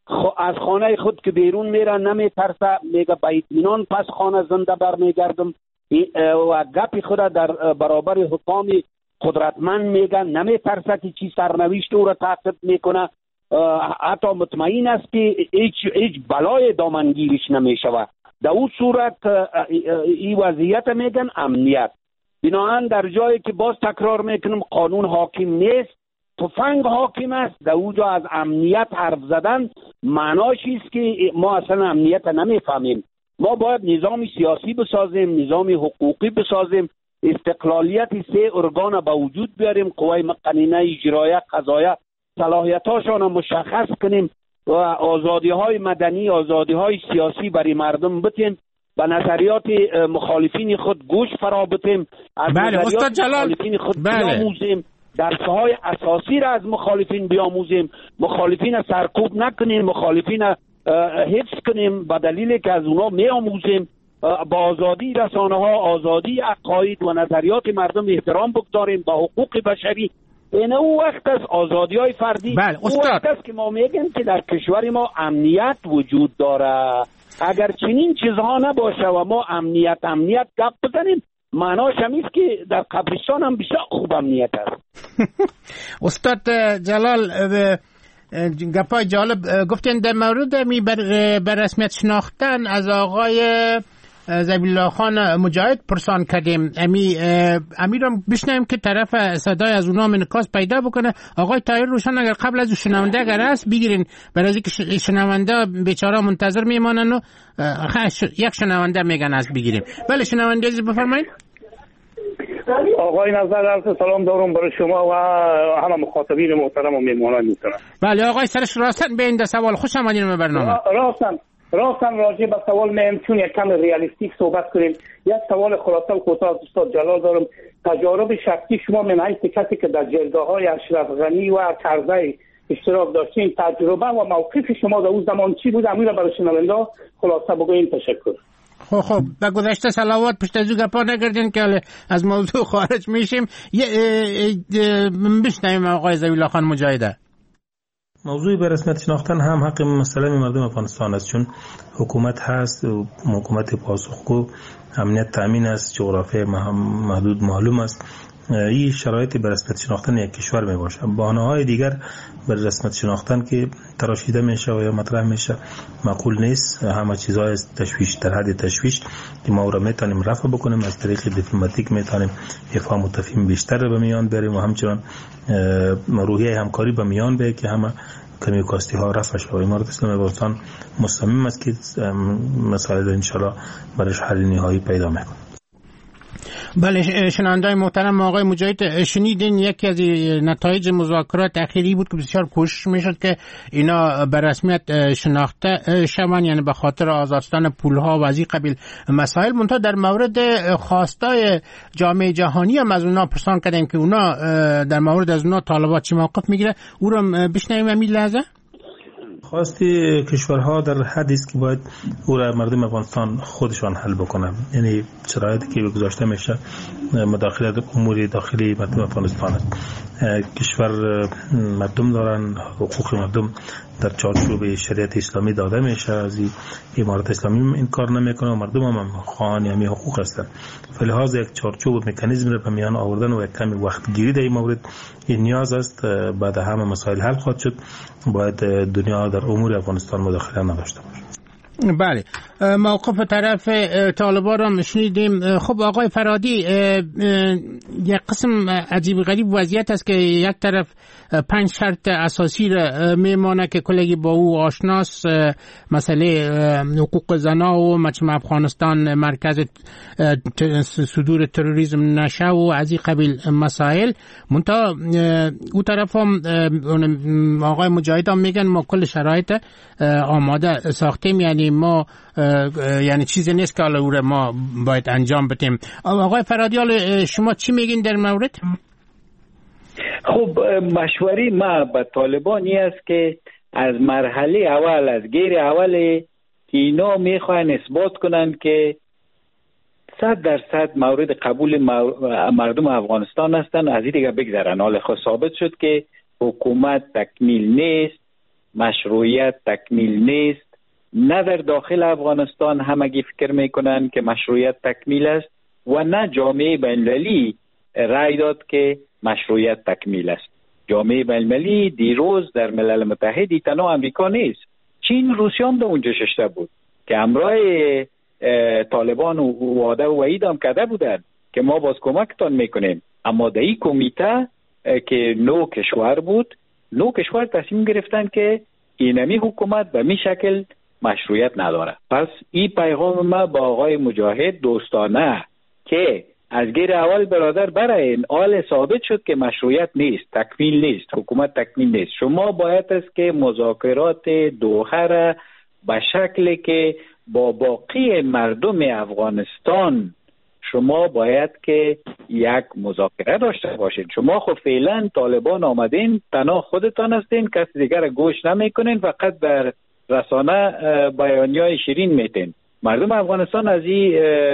از خانه خود که بیرون میره نمیترسه، میگه به اطمینان پس خانه زنده برمیگردم و گپی خود در برابر حکام قدرتمند میگه، نمیترسه که چی سرنوشت او را تعقیب میکنه، حتی مطمئن است که هیچ بلای دامنگیرش نمیشوه. در اون صورت این وضعیت میگن امنیت. بنابراین در جایی که باز تکرار میکنم قانون حاکم نیست، تفنگ حاکم است، در اونجا از امنیت حرف زدن معناش است که ما اصلا امنیت نمیفهمیم. ما باید نظام سیاسی بسازیم، نظام حقوقی بسازیم، استقلالیت سه ارگان به وجود بیاریم، قوای مقننه، اجرایه، قضایه، صلاحیتاشان مشخص کنیم و آزادی های مدنی، آزادی های سیاسی برای مردم بتیم، به نظریات مخالفین خود گوش فرا بتیم، از نظریات مخالفین خود بیاموزیم، درس‌های اساسی را از مخالفین بیاموزیم، مخالفین را سرکوب نکنیم، مخالفین را حفظ کنیم به دلیلی که از اونا میاموزیم، با آزادی رسانه ها، آزادی عقاید و نظریات مردم احترام بگذاریم، با حقوق بشری. این او وقت است آزادی های فردی. او وقت است که ما میگیم که در کشور ما امنیت وجود داره. اگر چنین چیزها نباشه و ما امنیت گپ بزنیم، معناش همیست که در قبرستان هم بسیار خوب امنیت است. استاد جلال، گپای جالب گفتین در مورد بر رسمیت شناختن از آقای ذبیح الله خان مجاهد پرسان کردیم. امی رو بشنویم که طرف صدای از اونها منکاس پیدا بکنه. آقای طاهر روشن اگر قبل از شنونده اگر هست بگیرین، برای اینکه شنونده بیچاره منتظر میمانن و یک شنونده میگن از بگیریم. بله شنونده عزیز بفرمایید. آقای نظر عرض سلام دارم برای شما و همه مخاطبین محترم و میهمانان محترم. بله آقای سرش راستن به این سوال خوش آمدین به برنامه. راستن راجع به سوال میم چون یک کم ریالیستیک صحبت کنیم. یک سوال خلاصه و کوتاه از استاد جلال دارم. تجارب شخصی شما من حیث کسی که در جلگه‌های اشرف غنی و کرزی اشتراک داشتین، تجربه و موقف شما در اون زمان چی بود؟ امیر برای شنونده خلاصه بگوین. تشکر. خب به گذشته صلوات پشت از گپا نگردین که از موضوع خارج میشیم. بشنویم آقای ذبیح الله خان مجاهد. موضوعی به رسمیت شناختن هم حق مسئله مردم افغانستان است، چون حکومت هست، حکومت پاسخگو، امنیت تامین است، جغرافی محدود معلوم است. این شرایط به رسمیت شناختن یک کشور می باشه. بهانه‌های دیگر به رسمیت شناختن که تراشیده میشه و یا مطرح میشه معقول نیست. همه چیزهای تشویش در حد تشویش که ما را میتونیم رفع بکنیم، از طریق دیپلماتیک میتونیم افهام و تفهیم بیشتر به میان بریم و همچنان روحیه همکاری به میان بیاید که همه کمی و کاستی ها رفع شود. امارت اسلامی افغانستان مصمم است که مسائل ان شاء الله برایش حل نهایی پیدا میکنه. بله شنونده‌های محترم، آقای مجاهد شنیدین یکی از نتایج مذاکرات اخیری بود که بسیار کوشش میشد که اینا به رسمیت شناخته شوند، یعنی به خاطر آزادستان پولها و از این قبیل مسائل. منتها در مورد خواستای جامعه جهانی هم از اونا پرسان کردیم که اونا در مورد از اونا طالبات چی موقف میگیره. او رو بشنویم همین لحظه. خواستی کشورها در حدی است که باید او را مردم افغانستان خودشان حل بکنن، یعنی شرایطی که گذاشته میشه مداخله در امور داخلی مردم افغانستان است. کشور مردم دارن، حقوق مردم در چارچوب شریعت اسلامی داده میشه، از امارت اسلامی این کار نمیکنه و مردم هم خواهان همین حقوق هستند. فلحاظ یک چارچوب و مکانیزم را به میان آوردن و یک کمی وقت گیری در این مورد این نیاز است. بعد همه مسائل حل خواهد شد. باید دنیا در امور افغانستان مداخله نداشته باشه. بله موقف طرف طالبان را شنیدیم. خب آقای فرهادی، یک قسم عجیب غریب وضعیت است که یک طرف 5 شرط اساسی را میمانه که کلگی با او آشناس، مسئله حقوق زنا و مچم افغانستان مرکز صدور تروریسم نشه و از این قبیل مسائل. منتها او طرف هم آقای مجاهد هم میگن ما کل شرایط آماده ساختیم، یعنی ما یعنی چیزی نیست که حالا او را ما باید انجام بدیم. آقای فرهادی شما چی میگین در مورد؟ خب مشوری ما به طالبانی است که از مرحله اول، از گیر اول که اینا میخواین اثبات کنن که 100% مورد قبول مردم افغانستان هستن، از این دیگه بگذرن. حال خود ثابت شد که حکومت تکمیل نیست، مشروعیت تکمیل نیست، نه در داخل افغانستان همگی فکر میکنن که مشروعیت تکمیل است و نه جامعه بین‌المللی رأی داد که مشروعیت تکمیل است. جامعه بین‌المللی دیروز در ملل متحد تنها امریکا نیست، چین، روسیه هم در اونجا ششته بود که همراه طالبان وعده و وعید هم کرده بودند که ما باز کمکتان میکنیم. اما در این کمیته که 9 کشور بود، 9 کشور تصمیم گرفتن که اینمی حکومت به می شکل مشروعیت نداره. پس این پیغام ما با آقای مجاهد دوستانه که از گیر اول برادر برای این آل ثابت شد که مشروعیت نیست، تکمیل نیست، حکومت تکمیل نیست. شما باید است که مذاکرات دوحه را به شکلی که با باقی مردم افغانستان شما باید که یک مذاکره داشته باشین. شما خب فعلا طالبان آمدین، تنها خودتان هستین، کسی دیگر را گوش نمیکنین، فقط در رسانه بیانیه‌های شیرین میتین. مردم افغانستان از این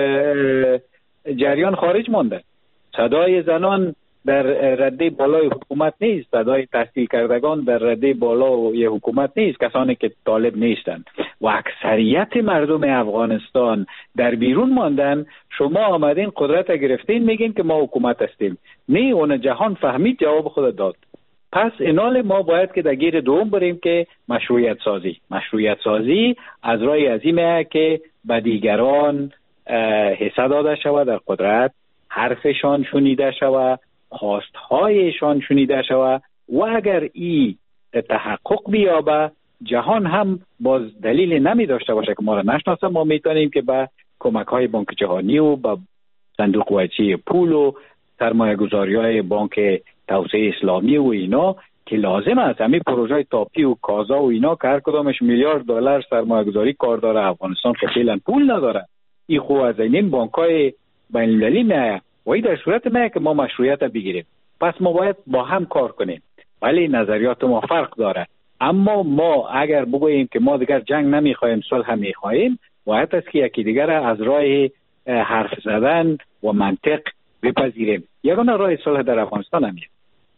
جریان خارج مانده. صدای زنان در رده بالای حکومت نیست، صدای تحصیل کردگان در رده بالای حکومت نیست، کسانی که طالب نیستند و اکثریت مردم افغانستان در بیرون ماندن. شما آمدین قدرت گرفتین میگین که ما حکومت هستیم. نه، اون جهان فهمید، جواب خود داد. پس اینال ما باید که در گیر دوم بریم که مشروعیت سازی از رای عظیمه که به دیگران حصه داده شود در قدرت، حرفشان شنیده شود، خواستهایشان شنیده شود و اگر این تحقق بیابه جهان هم باز دلیل نمی داشته باشه که ما را نشناسه. ما میتونیم که به کمک های بانک جهانی و به صندوق وجهی پول و سرمایه گذاری های بانک توسعه اسلامی و اینا که لازم است، همین پروژه تاپی و کازا و اینا که هر کدامش میلیارد دلار سرمایه گذاری کار داره، افغانستان خیلی پول نداره. این خو از این بانک های بین المللی میایه و این در صورت میایه که ما مشروعیت بگیریم. پس ما باید با هم کار کنیم. ولی نظریات ما فرق داره، اما ما اگر بگوییم که ما دیگر جنگ نمیخوایم، صلح میخوایم، باید است که یکی دیگر از راه حرف زدن و منطق بپذیریم. یگانه راه صلح در افغانستان همیه.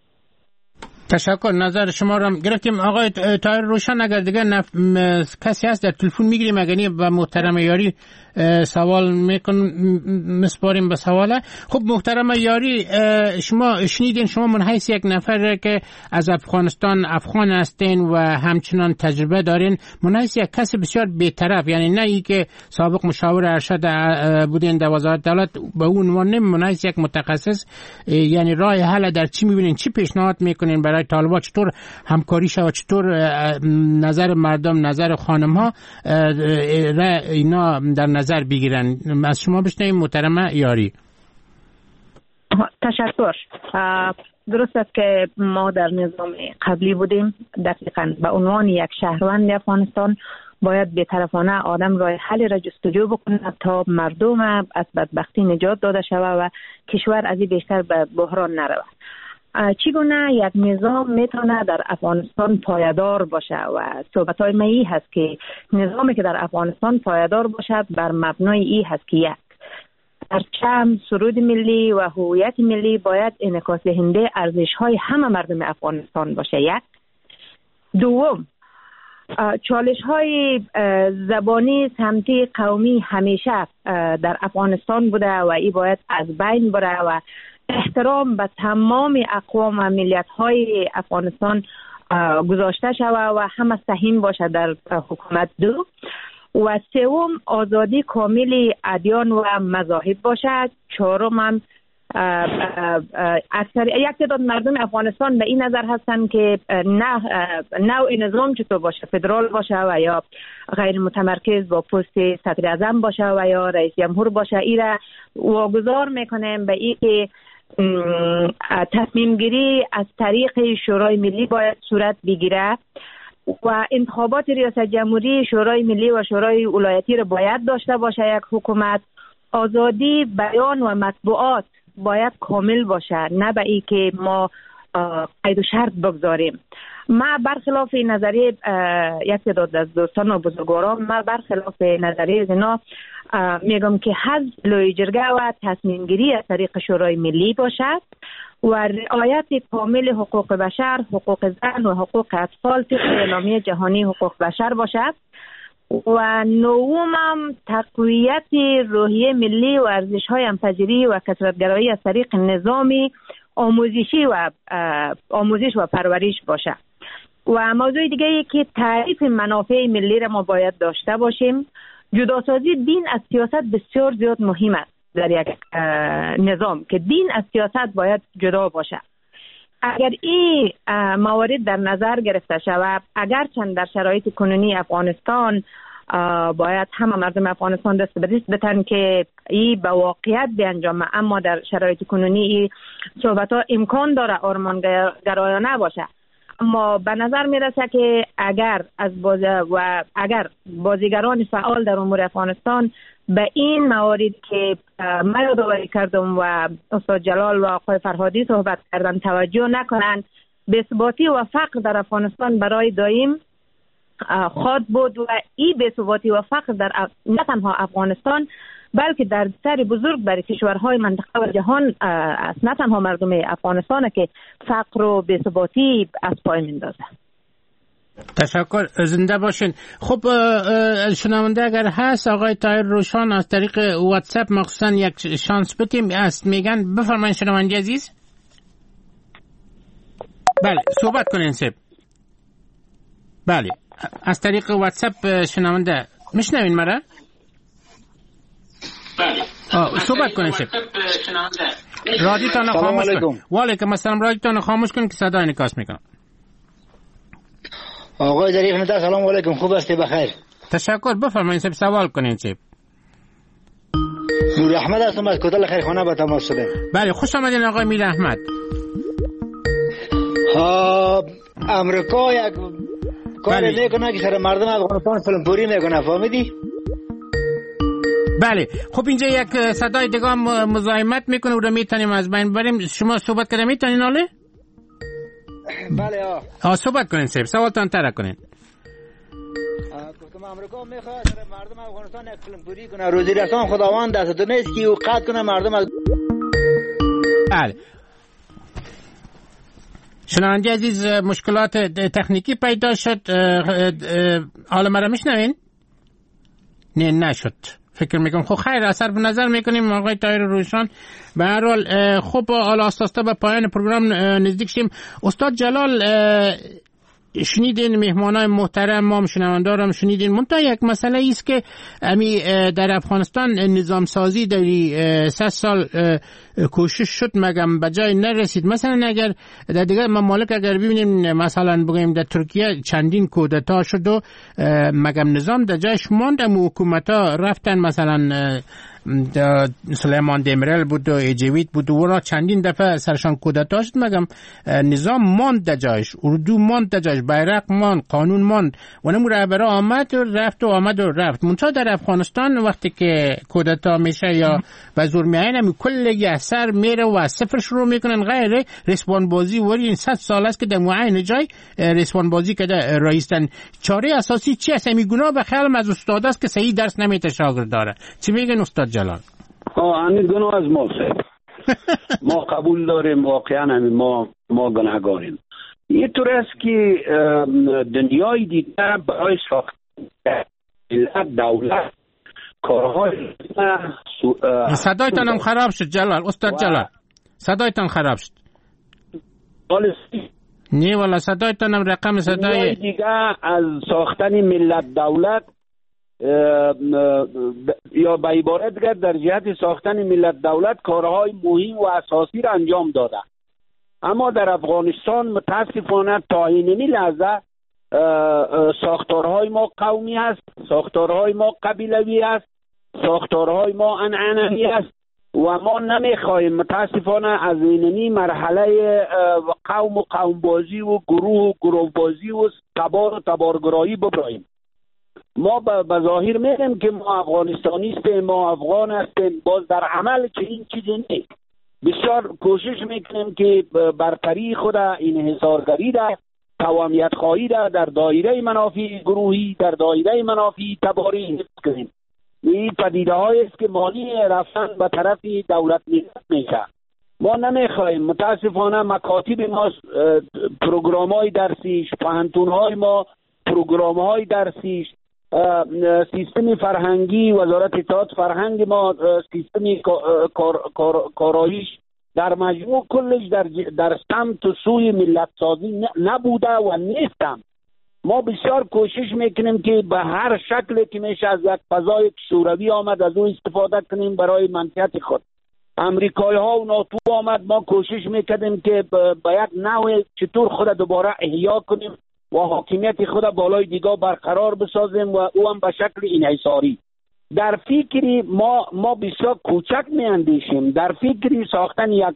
تشکر، نظر شما را گرفتیم. آقای طاهر روشن، اگر دیگه کسی هست در تلفن میگیریم، اگر نه به محترم یاری سوال مسپاریم به سواله. خب محترم یاری، شما شنیدین، شما من حیث یک نفر که از افغانستان افغان هستین و همچنان تجربه دارین، من حیث یک کس بسیار بی‌طرف، یعنی نه ای که سابق مشاور ارشد بودین در وزارت دولت، به اون عنوان من حیث یک متخصص، یعنی راه حل در چی میبینین، چی پیشنهاد میکنین برای طالبان، چطور همکاری شود، چطور نظر مردم، نظر خانم ها اینا در نظر بگیرن؟ از شما بشنویم محترمه یاری. تشکر. درست است که ما در نظام قبلی بودیم. دقیقاً به عنوان یک شهروند افغانستان باید بی‌طرفانه آدم راه حل را جستجو بکنه تا مردم از بدبختی نجات داده شود و کشور از این بیشتر به بحران نرود. چگونه یک نظام میتونه در افغانستان پایدار باشه و صحبت‌های من این هست که نظامی که در افغانستان پایدار باشد بر مبنای این هست که یک، پرچم، سرود ملی و هویت ملی باید انعکاس دهنده ارزش‌های همه مردم افغانستان باشه. یک. دوم، چالش‌های زبانی، سمتی، قومی همیشه در افغانستان بوده و این باید از بین بره و احترام به تمام اقوام و ملیت‌های افغانستان گذاشته شود و همه سهیم باشه در حکومت. دو و سوم، آزادی کامل ادیان و مذاهب باشد. چهارم هم یک تعداد مردم افغانستان به این نظر هستند که نه نوع نظام چطور باشه، فدرال باشه و یا غیر متمرکز با پست صدر اعظم باشه و یا رئیس جمهور باشه. این را واگذار میکنیم به این که تصمیم گیری از طریق شورای ملی باید صورت بگیره و انتخابات ریاست جمهوری، شورای ملی و شورای ولایتی را باید داشته باشه یک حکومت. آزادی بیان و مطبوعات باید کامل باشه، نه به این که ما قید و شرط بگذاریم. ما برخلاف نظریه یک تعداد از دوستان و بزرگواران، ما برخلاف نظریه اینا میگم که حزب لوی جرگه و تصمیم گیری از طریق شورای ملی باشد و رعایت کامل حقوق بشر، حقوق زن و حقوق اطفال طبق اعلامیه جهانی حقوق بشر باشد و نوم تقویت روحیه ملی و ارزش‌های همپذیری و کثرت‌گرایی از طریق نظامی آموزش و پرورش باشد. و موضوع دیگه ای که تعریف منافع ملی را ما باید داشته باشیم. جداسازی دین از سیاست بسیار زیاد مهم است در یک نظام که دین از سیاست باید جدا باشه. اگر این موارد در نظر گرفته شود، اگرچند در شرایط کنونی افغانستان باید همه مردم افغانستان دست به دست بتن که این به واقعیت بیانجامه، اما در شرایط کنونی این صحبت ها امکان داره آرمانگرایانه باشه. اما به نظر میرسه که اگر بازیگران فعال در امور افغانستان به این موارد که من یادآوری کردم و استاد جلال و آقای فرهادی صحبت کردن توجه نکنند، بی‌ثباتی و فقر در افغانستان برای دائم خواهد بود و این بی‌ثباتی و فقر در نه تنها افغانستان بلکه در سر بزرگ برای کشورهای منطقه و جهان است. نه تنها مردم افغانستان که فقر و بی‌ثباتی از پای میندازه. تشکر، زنده باشین. خب شنونده اگر هست آقای طاهر روشان از طریق واتساپ مخصوصا یک شانس بدیم است، میگن بفرمایید شنونده عزیز. بله صحبت کنین سب. بله از طریق واتساپ شنونده میشنوین مرا؟ بله صحبت کنین سب. رادیوتون خاموش کن. و علیکم السلام. رادیوتون خاموش کن که صدای انعکاس میکنه. آقای ظریف ندا سلام علیکم، خوب هستی؟ بخیر. تشکر، بفرمایید سب سوال کنین سب. نور احمد هستم از کتل خیرخانه با تماس شدم. بله خوش آمدین آقای میر احمد. امریکا یک کار میکنه که سر مردم افغانستان فلمپوری میکنه، فهمیدی؟ بله خب اینجا یک صدای دیگه مزاحمت میکنه و رو میتونیم از بین بریم. شما صحبت کنید میتونین آله؟ بله صحبت کنین سیب، سوالتان ترک کنین. گفتم امریکا میخواد سر مردم افغانستان یک فلمپوری کنه، روزی رسان خداوند دست نیست که او قطع کنه مردم از. بله شنونده عزیز مشکلات تکنیکی پیدا شد. حالا مرا میشنوین؟ نه نشد فکر میکنم. خب خیر اثر به نظر میکنیم آقای طاهر روشان. به هر حال خب حالا آستاستا به پایان پروگرام نزدیک شیم. استاد جلال شنیدین، مهمانای محترم ما شنوندارم شنیدین، منتها یک مسئله ایست که امی در افغانستان نظام سازی در 3 سال کوشش شد مگم به جای نرسید. مثلا اگر در دیگر ممالک اگر ببینیم، مثلا بگیم در ترکیه چندین کودتا شد و مگم نظام در جایش ماند، اما حکومت‌ها رفتن، مثلا سلیمان دمیرل بود و ایجویت بود و را چندین دفعه سرشان کودتا شد مگم نظام ماند در جایش، اردو ماند در جایش، بیرق ماند، قانون ماند و نمو رهبرا آمد و رفت و آمد و رفت. منتها در افغانستان وقتی که کودتا میشه یا به زور میاین کل اثر میره و صفر شروع میکنن، غیر رسپان بازی وری این 100 سال است که در معین جای رسپان بازی که در رئیسن. چاره اساسی چی است؟ گناه به خیالم از استاد است که صحیح درس نمیته شاگرد داره. چی میگن استاد جلال؟ همین گناه از ما ما قبول داریم، واقعا همین ما گناهگاریم. یه طور است که دنیای دیگه برای ساختن دولت کارهای صدایتان هم خراب شد جلال. استاد جلال صدایتان خراب شد. نه والا صدایتان هم رقم صدای دیگه از ساختن ملت دولت یا به عبارت دیگر در جهت ساختن ملت دولت کارهای مهم و اساسی را انجام داده، اما در افغانستان متاسفانه تا این لحظه ساختارهای ما قومی است، ساختارهای ما قبیلوی است، ساختارهای ما عنعنوی است و ما نمیخواهیم متاسفانه از اینمی مرحله قوم و قومبازی و گروه و گروهبازی و تبار و تبارگرایی ببراییم. ما به ظاهر میگیم که ما افغانستانی هستیم، ما افغان هستیم، باز در عمل که این چیزی نیست. بسیار کوشش میکنیم که برتری خود انحصارگری را، توامیت خواهی را در دایره منافع گروهی، در دایره منافع تباری حفظ کنیم. این پدیده هایی است که مانی رفتن به طرف دولت میشه. ما نمیخوایم. متاسفانه مکاتب ما پروگرام های درسیش، پانتون های ما پروگرام های درسیش، سیستم فرهنگی وزارت اطلاعات فرهنگ ما، سیستم کاراییش در مجموع کلش در سمت و سوی ملت سازی نبوده و نیستم. ما بسیار کوشش میکنیم که به هر شکلی که میشه از یک فضای شوروی آمد از او استفاده کنیم برای منفعت خود. امریکایی ها و ناتو آمد، ما کوشش میکردیم که به یک نوع چطور خود دوباره احیا کنیم و حاکمیت خود بالای دیگه برقرار بسازیم و او هم به شکل انحصاری. در فکری ما بسیار کوچک میاندیشیم. در فکری ساختن یک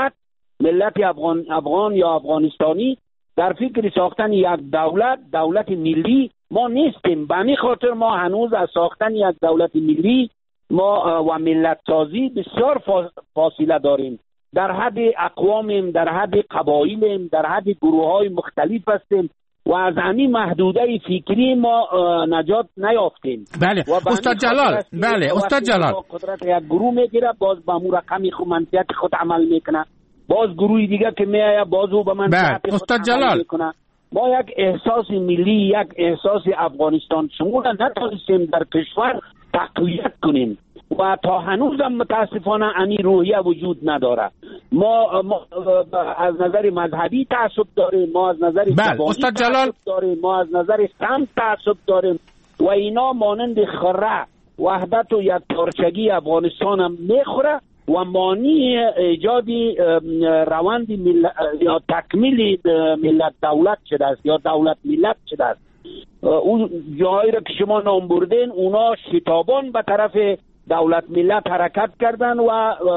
ملت افغان یا افغانستانی، در فکری ساختن یک دولت ملی ما نیستیم. به همین خاطر ما هنوز از ساختن یک دولت ملی ما و ملت سازی بسیار فاصله داریم. در حد اقوامیم، در حد قبایلیم، در حد گروه های مختلف هستیم و از همین محدوده فکری ما نجات نیافتیم. بله استاد جلال، بله استاد جلال، قدرت یک گروه میگیره، باز با مو رقمی خود منفعت خود عمل میکنه، باز گروهی دیگه که میآید باز او به منفعت خود استاد عمل جلال میکنه. ما یک احساس ملی، یک احساس افغانستان شمول نتونستیم در کشور تقویت کنیم و تا هنوز هم متاسفانه این روحیه وجود نداره. ما از نظر مذهبی تعصب داریم، ما از نظر زبانی تعصب داریم، ما از نظر سمت تعصب داریم و اینا مانند خره وحدت و یک پارچگی افغانستان هم میخوره و مانی ایجادی روند یا تکمیل ملت دولت شده است یا دولت ملت شده است. اون جایی را که شما نام بردین اونا شتابان به طرف دولت ملت حرکت کردن و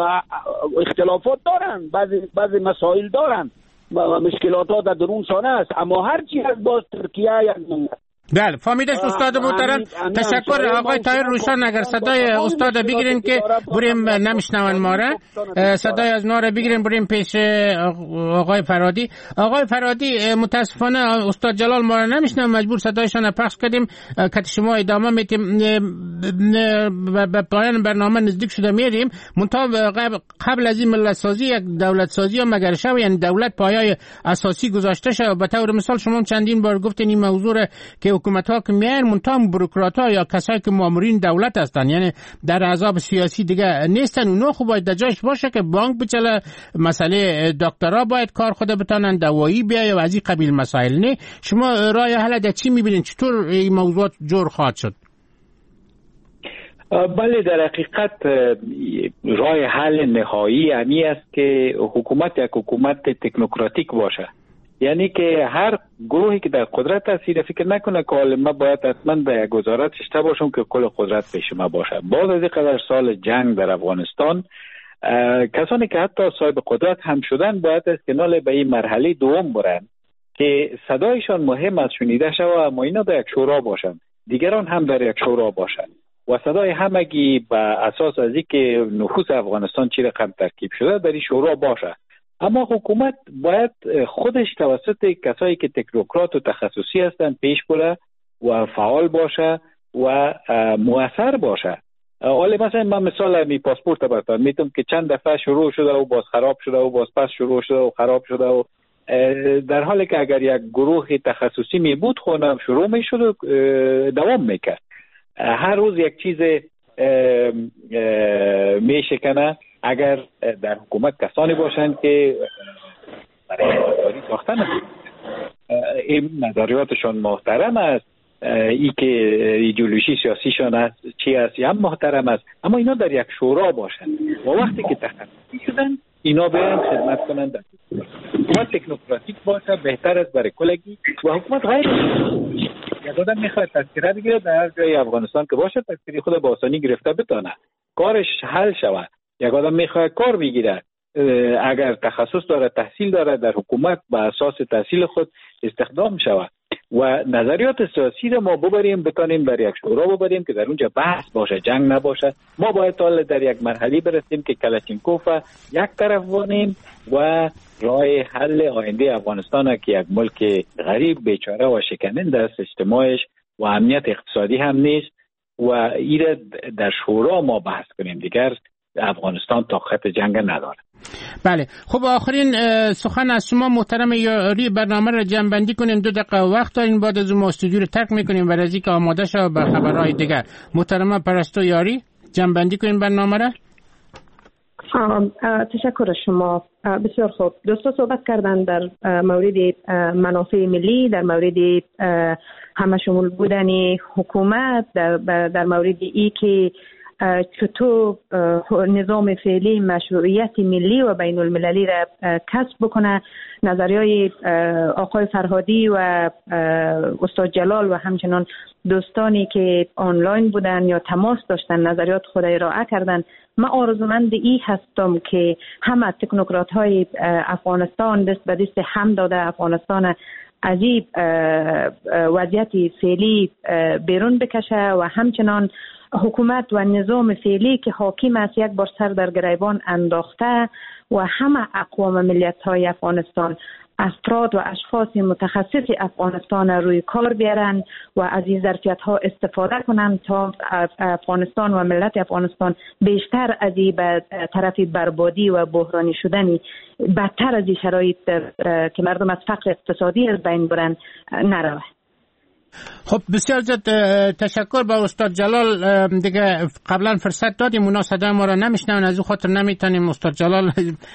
اختلافات دارن، بعضی مسائل دارن، مشکلات ها در درون سانه است، اما هرچی از باز ترکیه یک ملت. بله فهمیدش استاد محترم. تشکر آقای طاهر روشن. اگر صدای استاد بگیرین که بریم نمیشنون ما را، صدای از نار بگیرین بریم پیش آقای فرادی. آقای فرادی متاسفانه استاد جلال ما را نمیشنون، مجبور صدایشان پخش کردیم که شما ادامه میتیم. به پایان برنامه نزدیک شده میریم. منتها قبل از این ملت سازی یک دولت سازی هم مگر شو، یعنی دولت پایه‌های اساسی گذاشته شد. به طور مثال شما چندین بار گفتین این موضوع که حکومت ها که میان منتها بوروکرات ها یا کسایی که مامورین دولت هستن، یعنی در احزاب سیاسی دیگه نیستن، اونا خوب باید دجاش باشه که بانک بچله، مسئله دکترا باید کار خود بتانن، دوایی بیای و از این قبیل مسائل. نه شما راه حل در چی میبینید؟ چطور این موضوعات جور خواهد شد؟ بله در حقیقت راه حل نهایی امی است که حکومت یک حکومت تکنوکراتیک باشه، یعنی که هر گروهی که در قدرت هست فکر نکنه که ما باید حتما به یک وزارت شته باشم که کل قدرت پیش ما باشه. بعد از اینقدر سال جنگ در افغانستان کسانی که حتی صاحب قدرت هم شدن باید است که نال به این مرحله دوم برن که صدایشان مهم است شنیده شود، اما اینا در یک شورا باشن، دیگران هم در یک شورا باشن و صدای همگی به اساس از اینکه نفوس افغانستان چی رقم ترکیب شده در این شورا باشه. اما حکومت باید خودش توسط کسایی که تکنوکرات و تخصصی هستن پیش بره و فعال باشه و مؤثر باشه. حالا مثلا من مثال می پاسپورت براتون میتونم که چند دفعه شروع شده و باز خراب شده و باز پس شروع شده و خراب شده و در حالی که اگر یک گروه تخصصی می بود خونم شروع می شد و دوام میکرد. هر روز یک چیز می شکنه. اگر در حکومت کسانی باشند که برای نظاری ساختن این نظریاتشان محترم است، ای که ایدئولوژی سیاسیشان است چی است هم محترم است، اما اینا در یک شورا باشند و وقتی که تخصصی شدن اینا بیان خدمت کنند. حکومت تکنوکراتیک باشه بهتر است برای کلگی و حکومت غیر یک آدم میخواد تذکره بگیره در هر جای افغانستان که باشه تذکره خود با آسانی گرفته بتانه کارش حل شود. یک آدم میخواد کار بگیره اگر تخصص داره تحصیل داره در حکومت به اساس تحصیل خود استخدام شود. و نظریات سیاسی رو ما ببریم بتانیم در یک شورا ببریم که در اونجا بحث باشه، جنگ نباشه. ما باید تا در یک مرحله برسیم که کلاشینکوف یک طرف وانیم و راه حل آینده افغانستان که یک ملک غریب بیچاره و شکننده است اجتماعش و امنیت اقتصادی هم نیست و ایره در شورا ما بحث کنیم. دیگر افغانستان تا خط جنگ نداره. بله خب آخرین سخن از شما محترم یاری، برنامه را جمع‌بندی کنیم. 2 دقیقه وقت داریم، بعد از ما استودیو رو ترک میکنیم و از اینکه آماده شو به خبرهای دیگر. محترم پرستو یاری جمع‌بندی کنیم برنامه را. تشکر از شما. بسیار خوب، دوستا صحبت کردن در مورد منافع ملی، در مورد همه شمول بودن حکومت، در مورد ای که چطور نظام فعلی مشروعیت ملی و بین المللی را کسب بکنه. نظریه آقای فرهادی و استاد جلال و همچنان دوستانی که آنلاین بودن یا تماس داشتن نظریات خود ارائه کردن. من آرزومند ای هستم که همه تکنوکرات های افغانستان دست به دست هم داده افغانستان از این وضعیت فعلی بیرون بکشه و همچنان حکومت و نظام فعلی که حاکم است یک بار سر در گریبان انداخته و همه اقوام ملیت های افغانستان، افراد و اشخاص متخصص افغانستان روی کار بیارن و از این ظرفیت ها استفاده کنن تا افغانستان و ملت افغانستان بیشتر از این به طرف بربادی و بحرانی شدنی بدتر از این شرایط که مردم از فقر اقتصادی از بین برن نروه. خب بسیار زیاد تشکر با استاد جلال. دیگه قبلا فرصت دادیم اونا صدای ما را نمیشنون، از اون خاطر نمیتونیم. استاد جلال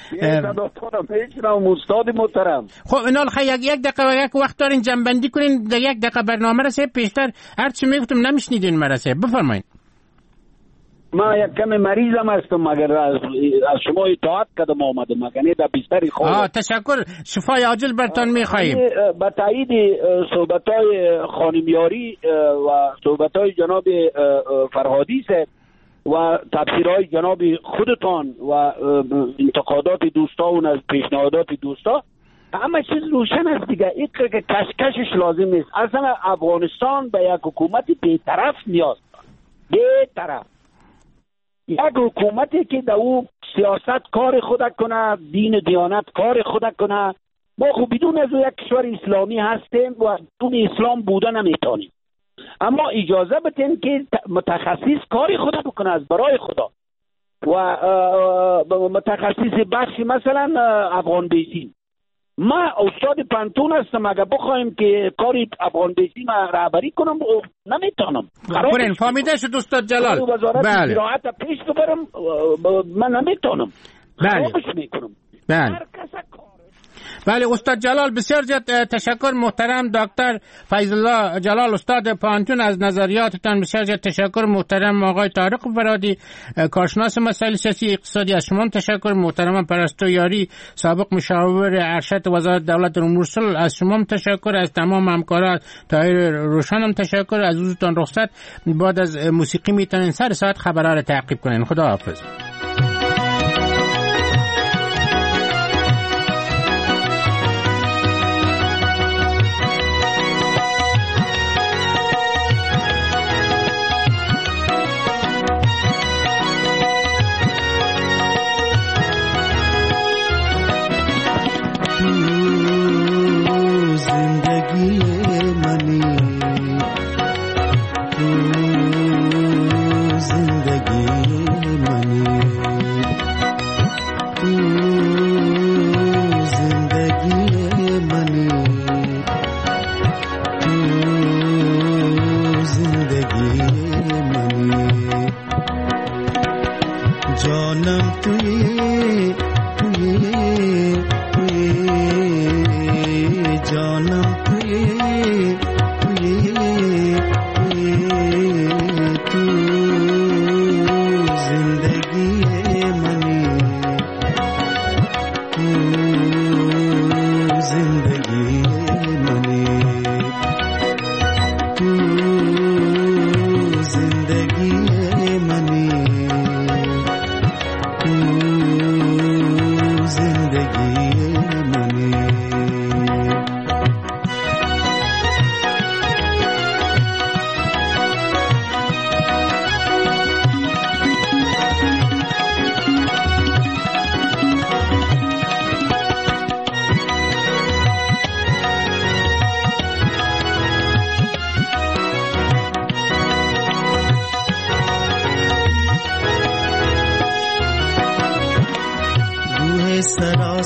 استاد محترم، خب اینا یک دقیقه و یک وقت دارین جنبندی کنین، در 1 دقیقه برنامه رسه پیشتر هرچی میگفتم نمیشنیدین مرسه. بفرمایید. ما یک کم مریضم هستم، مگر از شما اطاعت کردم آمدم مگر در بستری خواب. تشکر، شفای عاجل برتان میخواییم. به تایید صحبت‌های خانم یاری و صحبت‌های جناب فرهادی صاحب و تفسیرهای جناب خودتان و انتقادات دوستان از پیشنهادات دوستا، همه چیز روشن است دیگه. این که کشکشش لازم نیست. اصلا افغانستان به یک حکومت بی‌طرف نیاز دارد. بی‌طرف، یک حکومتی که در او سیاست کار خود کنه، دین دیانت کار خود کنه. ما خب بدون از یک کشور اسلامی هستیم و بدون اسلام بودن نمیتونیم، اما اجازه بدین که متخصص کاری خود بکنه از برای خدا و متخصص بخشی مثلا افغان بیسیم. ما استاد پانتون هستم، اگر بخوایم که کاری افغان بیسیم رهبری کنم نمیتونم. خب فهمیده شد استاد جلال. وزارت زراعت پیش ببرم من نمیتونم. خرابش میکنم. هر کس بله استاد جلال بسیار زیاد تشکر. محترم دکتر فیض الله جلال استاد پانتون از نظریاتتان بسیار زیاد تشکر. محترم آقای طارق فرهادی کارشناس مسائل سیاسی اقتصادی از شما تشکر. محترم پرستو یاری سابق مشاور ارشد وزارت دولت امور صلح از شما تشکر. از تمام همکاران طاهر روشنم تشکر. از روزتان رخصت. بعد از موسیقی میتونین سر ساعت خبرها رو تعقیب کنین. خدا حافظ.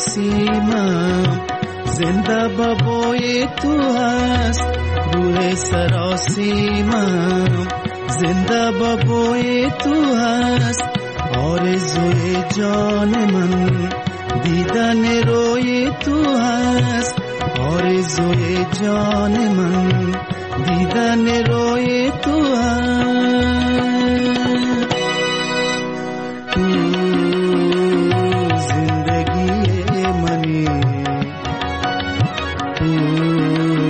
سراسیمم، زنده بابای تو هست روح سراسیمم، زنده بابای تو هست آرزوی جان من، دیدن روی تو هست آرزوی جان من، دیدن روی تو هست.